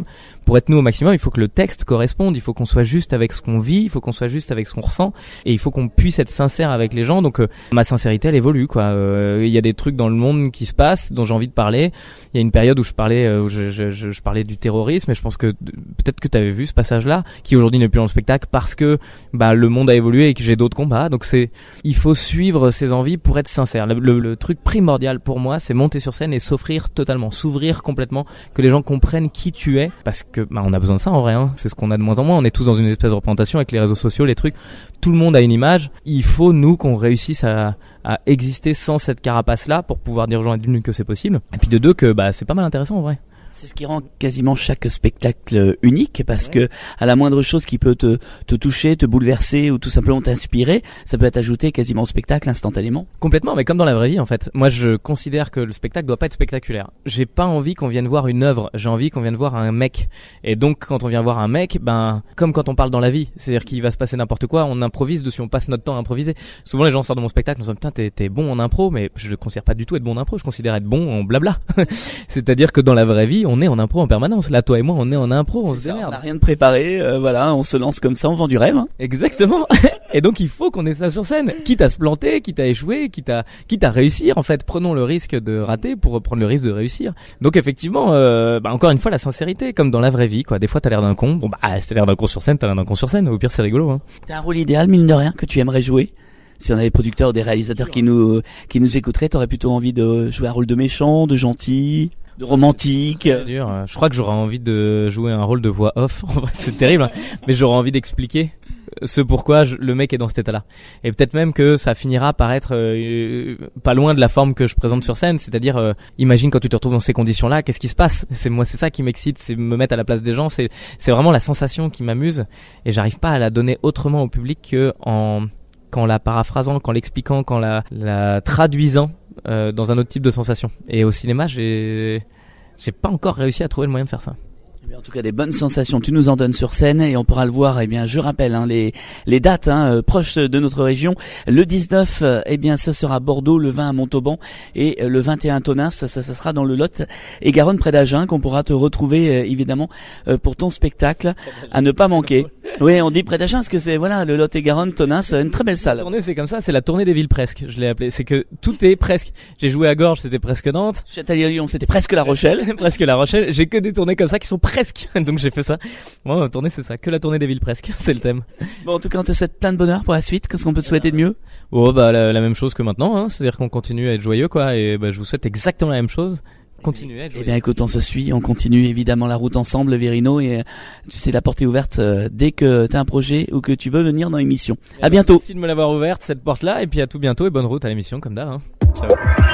pour être nous au maximum, il faut que le texte corresponde, il faut qu'on soit juste avec ce qu'on vit, il faut qu'on soit juste avec ce qu'on ressent, et il faut qu'on puisse être sincère avec les gens. Donc euh, ma sincérité, elle évolue, quoi. Euh, il y a des trucs dans le monde qui se passent dont j'ai envie de parler. Il y a une période où je parlais, euh, où je, je, je, je parlais du terrorisme, et je pense que peut-être que tu avais vu ce passage-là, qui aujourd'hui n'est plus dans le spectacle parce que bah le monde a évolué et que j'ai d'autres combats. Donc c'est, il faut suivre ses envies pour être sincère. Le, le, le truc primordial pour moi, c'est monter sur scène et s'offrir totalement, s'ouvrir complètement, que les gens comprennent qui tu es, parce que bah on a besoin de ça en vrai. Hein. C'est ce qu'on a de moins en moins. On est tous dans une espèce de représentation avec les réseaux sociaux, les trucs. Tout le monde a une image. Il faut nous qu'on réussisse à, à exister sans cette carapace-là pour pouvoir dire aux gens d'une que c'est possible. Et puis de deux que bah c'est pas mal intéressant en vrai. C'est ce qui rend quasiment chaque spectacle unique, parce que à la moindre chose qui peut te, te toucher, te bouleverser ou tout simplement t'inspirer, ça peut être ajouté quasiment au spectacle instantanément. Complètement, mais comme dans la vraie vie en fait. Moi je considère que le spectacle doit pas être spectaculaire. J'ai pas envie qu'on vienne voir une œuvre, j'ai envie qu'on vienne voir un mec. Et donc quand on vient voir un mec, ben comme quand on parle dans la vie, c'est-à-dire qu'il va se passer n'importe quoi, on improvise dessus, on passe notre temps à improviser. Souvent les gens sortent de mon spectacle, on se disent putain t'es, t'es bon en impro, mais je considère pas du tout être bon en impro, je considère être bon en blabla. C'est-à-dire que dans la vraie vie, on est en impro en permanence. Là, toi et moi, on est en impro, on c'est se ça, démerde. On n'a rien de préparé, euh, voilà, on se lance comme ça, on vend du rêve. Hein. Exactement. Et donc, il faut qu'on ait ça sur scène. Quitte à se planter, quitte à échouer, quitte à, quitte à réussir. En fait, prenons le risque de rater pour prendre le risque de réussir. Donc, effectivement, euh, bah, encore une fois, la sincérité, comme dans la vraie vie, quoi. Des fois, t'as l'air d'un con. Bon, bah, si t'as l'air d'un con sur scène, t'as l'air d'un con sur scène. Au pire, c'est rigolo, hein. T'as un rôle idéal, mine de rien, que tu aimerais jouer? Si on avait des producteurs ou des réalisateurs qui nous, qui nous écouteraient, t'aurais plutôt envie de jouer un rôle de méchant, de gentil? De romantique. C'est dur. Je crois que j'aurais envie de jouer un rôle de voix off. C'est terrible, hein. Mais j'aurais envie d'expliquer ce pourquoi je, le mec est dans cet état-là. Et peut-être même que ça finira par être euh, pas loin de la forme que je présente sur scène. C'est-à-dire, euh, imagine quand tu te retrouves dans ces conditions-là, qu'est-ce qui se passe? C'est moi, c'est ça qui m'excite, c'est me mettre à la place des gens. C'est, c'est vraiment la sensation qui m'amuse. Et j'arrive pas à la donner autrement au public que en qu'en la paraphrasant, qu'en l'expliquant, qu'en la, la traduisant. Euh, dans un autre type de sensation. Et au cinéma, j'ai j'ai pas encore réussi à trouver le moyen de faire ça. Eh bien, en tout cas, des bonnes sensations. Tu nous en donnes sur scène et on pourra le voir. Eh bien, je rappelle hein, les les dates hein, proches de notre région. Le dix-neuf, eh bien, ce sera Bordeaux, le vingt à Montauban et le vingt et un Tonins. Ça, ça, ça sera dans le Lot et Garonne près d'Agen qu'on pourra te retrouver euh, évidemment euh, pour ton spectacle à ne pas manquer. Oui, on dit près d'Agen parce que c'est voilà le Lot et Garonne, Tonins, une très belle salle. La tournée, c'est comme ça, c'est la tournée des villes presque. Je l'ai appelé. C'est que tout est presque. J'ai joué à Gorges, c'était presque Nantes. Châtellerault, c'était presque La Rochelle. Presque La Rochelle. J'ai que des tournées comme ça qui sont presque. Donc j'ai fait ça. Moi, ma tournée, c'est ça. Que la tournée des villes presque. C'est le thème. Bon, en tout cas, on te souhaite plein de bonheur pour la suite. Qu'est-ce qu'on peut te souhaiter de mieux? Oh, bah, la, la même chose que maintenant, hein. C'est-à-dire qu'on continue à être joyeux, quoi. Et, bah, je vous souhaite exactement la même chose. Continuez à être joyeux. Eh bien, écoute, on se suit. On continue évidemment la route ensemble, Vérino. Et, euh, tu sais, la porte est ouverte, euh, dès que t'as un projet ou que tu veux venir dans l'émission. À bientôt. Merci de me l'avoir ouverte, cette porte-là. Et puis à tout bientôt et bonne route à l'émission, comme d'hab, hein. Ciao.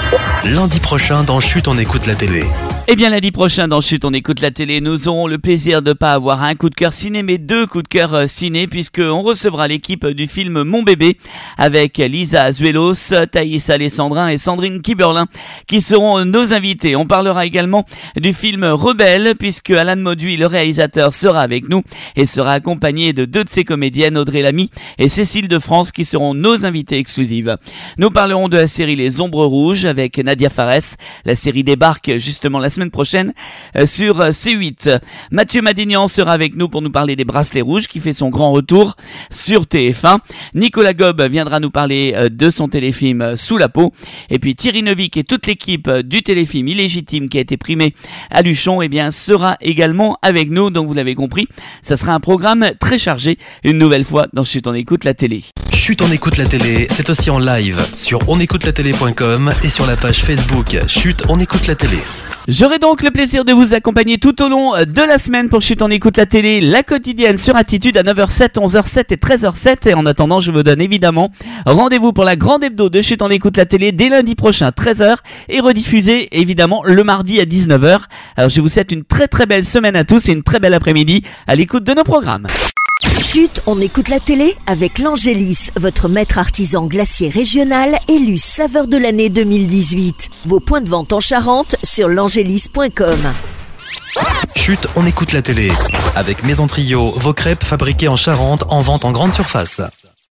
Lundi prochain dans Chut, on écoute la télé. Eh bien, lundi prochain dans Chut, on écoute la télé. Nous aurons le plaisir de pas avoir un coup de cœur ciné, mais deux coups de cœur ciné, puisqu'on recevra l'équipe du film Mon Bébé avec Lisa Azuelos, Thaïs Alessandrin et Sandrine Kiberlin qui seront nos invités. On parlera également du film Rebelle, puisque Alan Mauduit, le réalisateur, sera avec nous et sera accompagné de deux de ses comédiennes, Audrey Lamy et Cécile de France, qui seront nos invités exclusives. Nous parlerons de la série Les Ombres Rouges avec Nadia Fares. La série débarque justement la semaine prochaine euh, sur C huit. Mathieu Madignan sera avec nous pour nous parler des Bracelets Rouges qui fait son grand retour sur T F un. Nicolas Gob viendra nous parler euh, de son téléfilm euh, Sous la peau. Et puis Thierry Neuvik et toute l'équipe euh, du téléfilm Illégitime qui a été primé à Luchon, eh bien, sera également avec nous. Donc vous l'avez compris, ça sera un programme très chargé une nouvelle fois dans Chut, on écoute la télé. Chut, on écoute la télé, c'est aussi en live sur on écoute la télé point com et sur la page Facebook Chut, on écoute la télé. J'aurai donc le plaisir de vous accompagner tout au long de la semaine pour Chut, on écoute la télé, la quotidienne sur Attitude à neuf heures sept, onze heures sept et treize heures sept. Et en attendant, je vous donne évidemment rendez-vous pour la grande hebdo de Chut, on écoute la télé dès lundi prochain, treize heures, et rediffusée évidemment le mardi à dix-neuf heures. Alors je vous souhaite une très très belle semaine à tous et une très belle après-midi à l'écoute de nos programmes. Chut, on écoute la télé avec l'Angélis, votre maître artisan glacier régional élu saveur de l'année deux mille dix-huit. Vos points de vente en Charente sur l'angélis point com. Chut, on écoute la télé avec Maison Trio, vos crêpes fabriquées en Charente en vente en grande surface.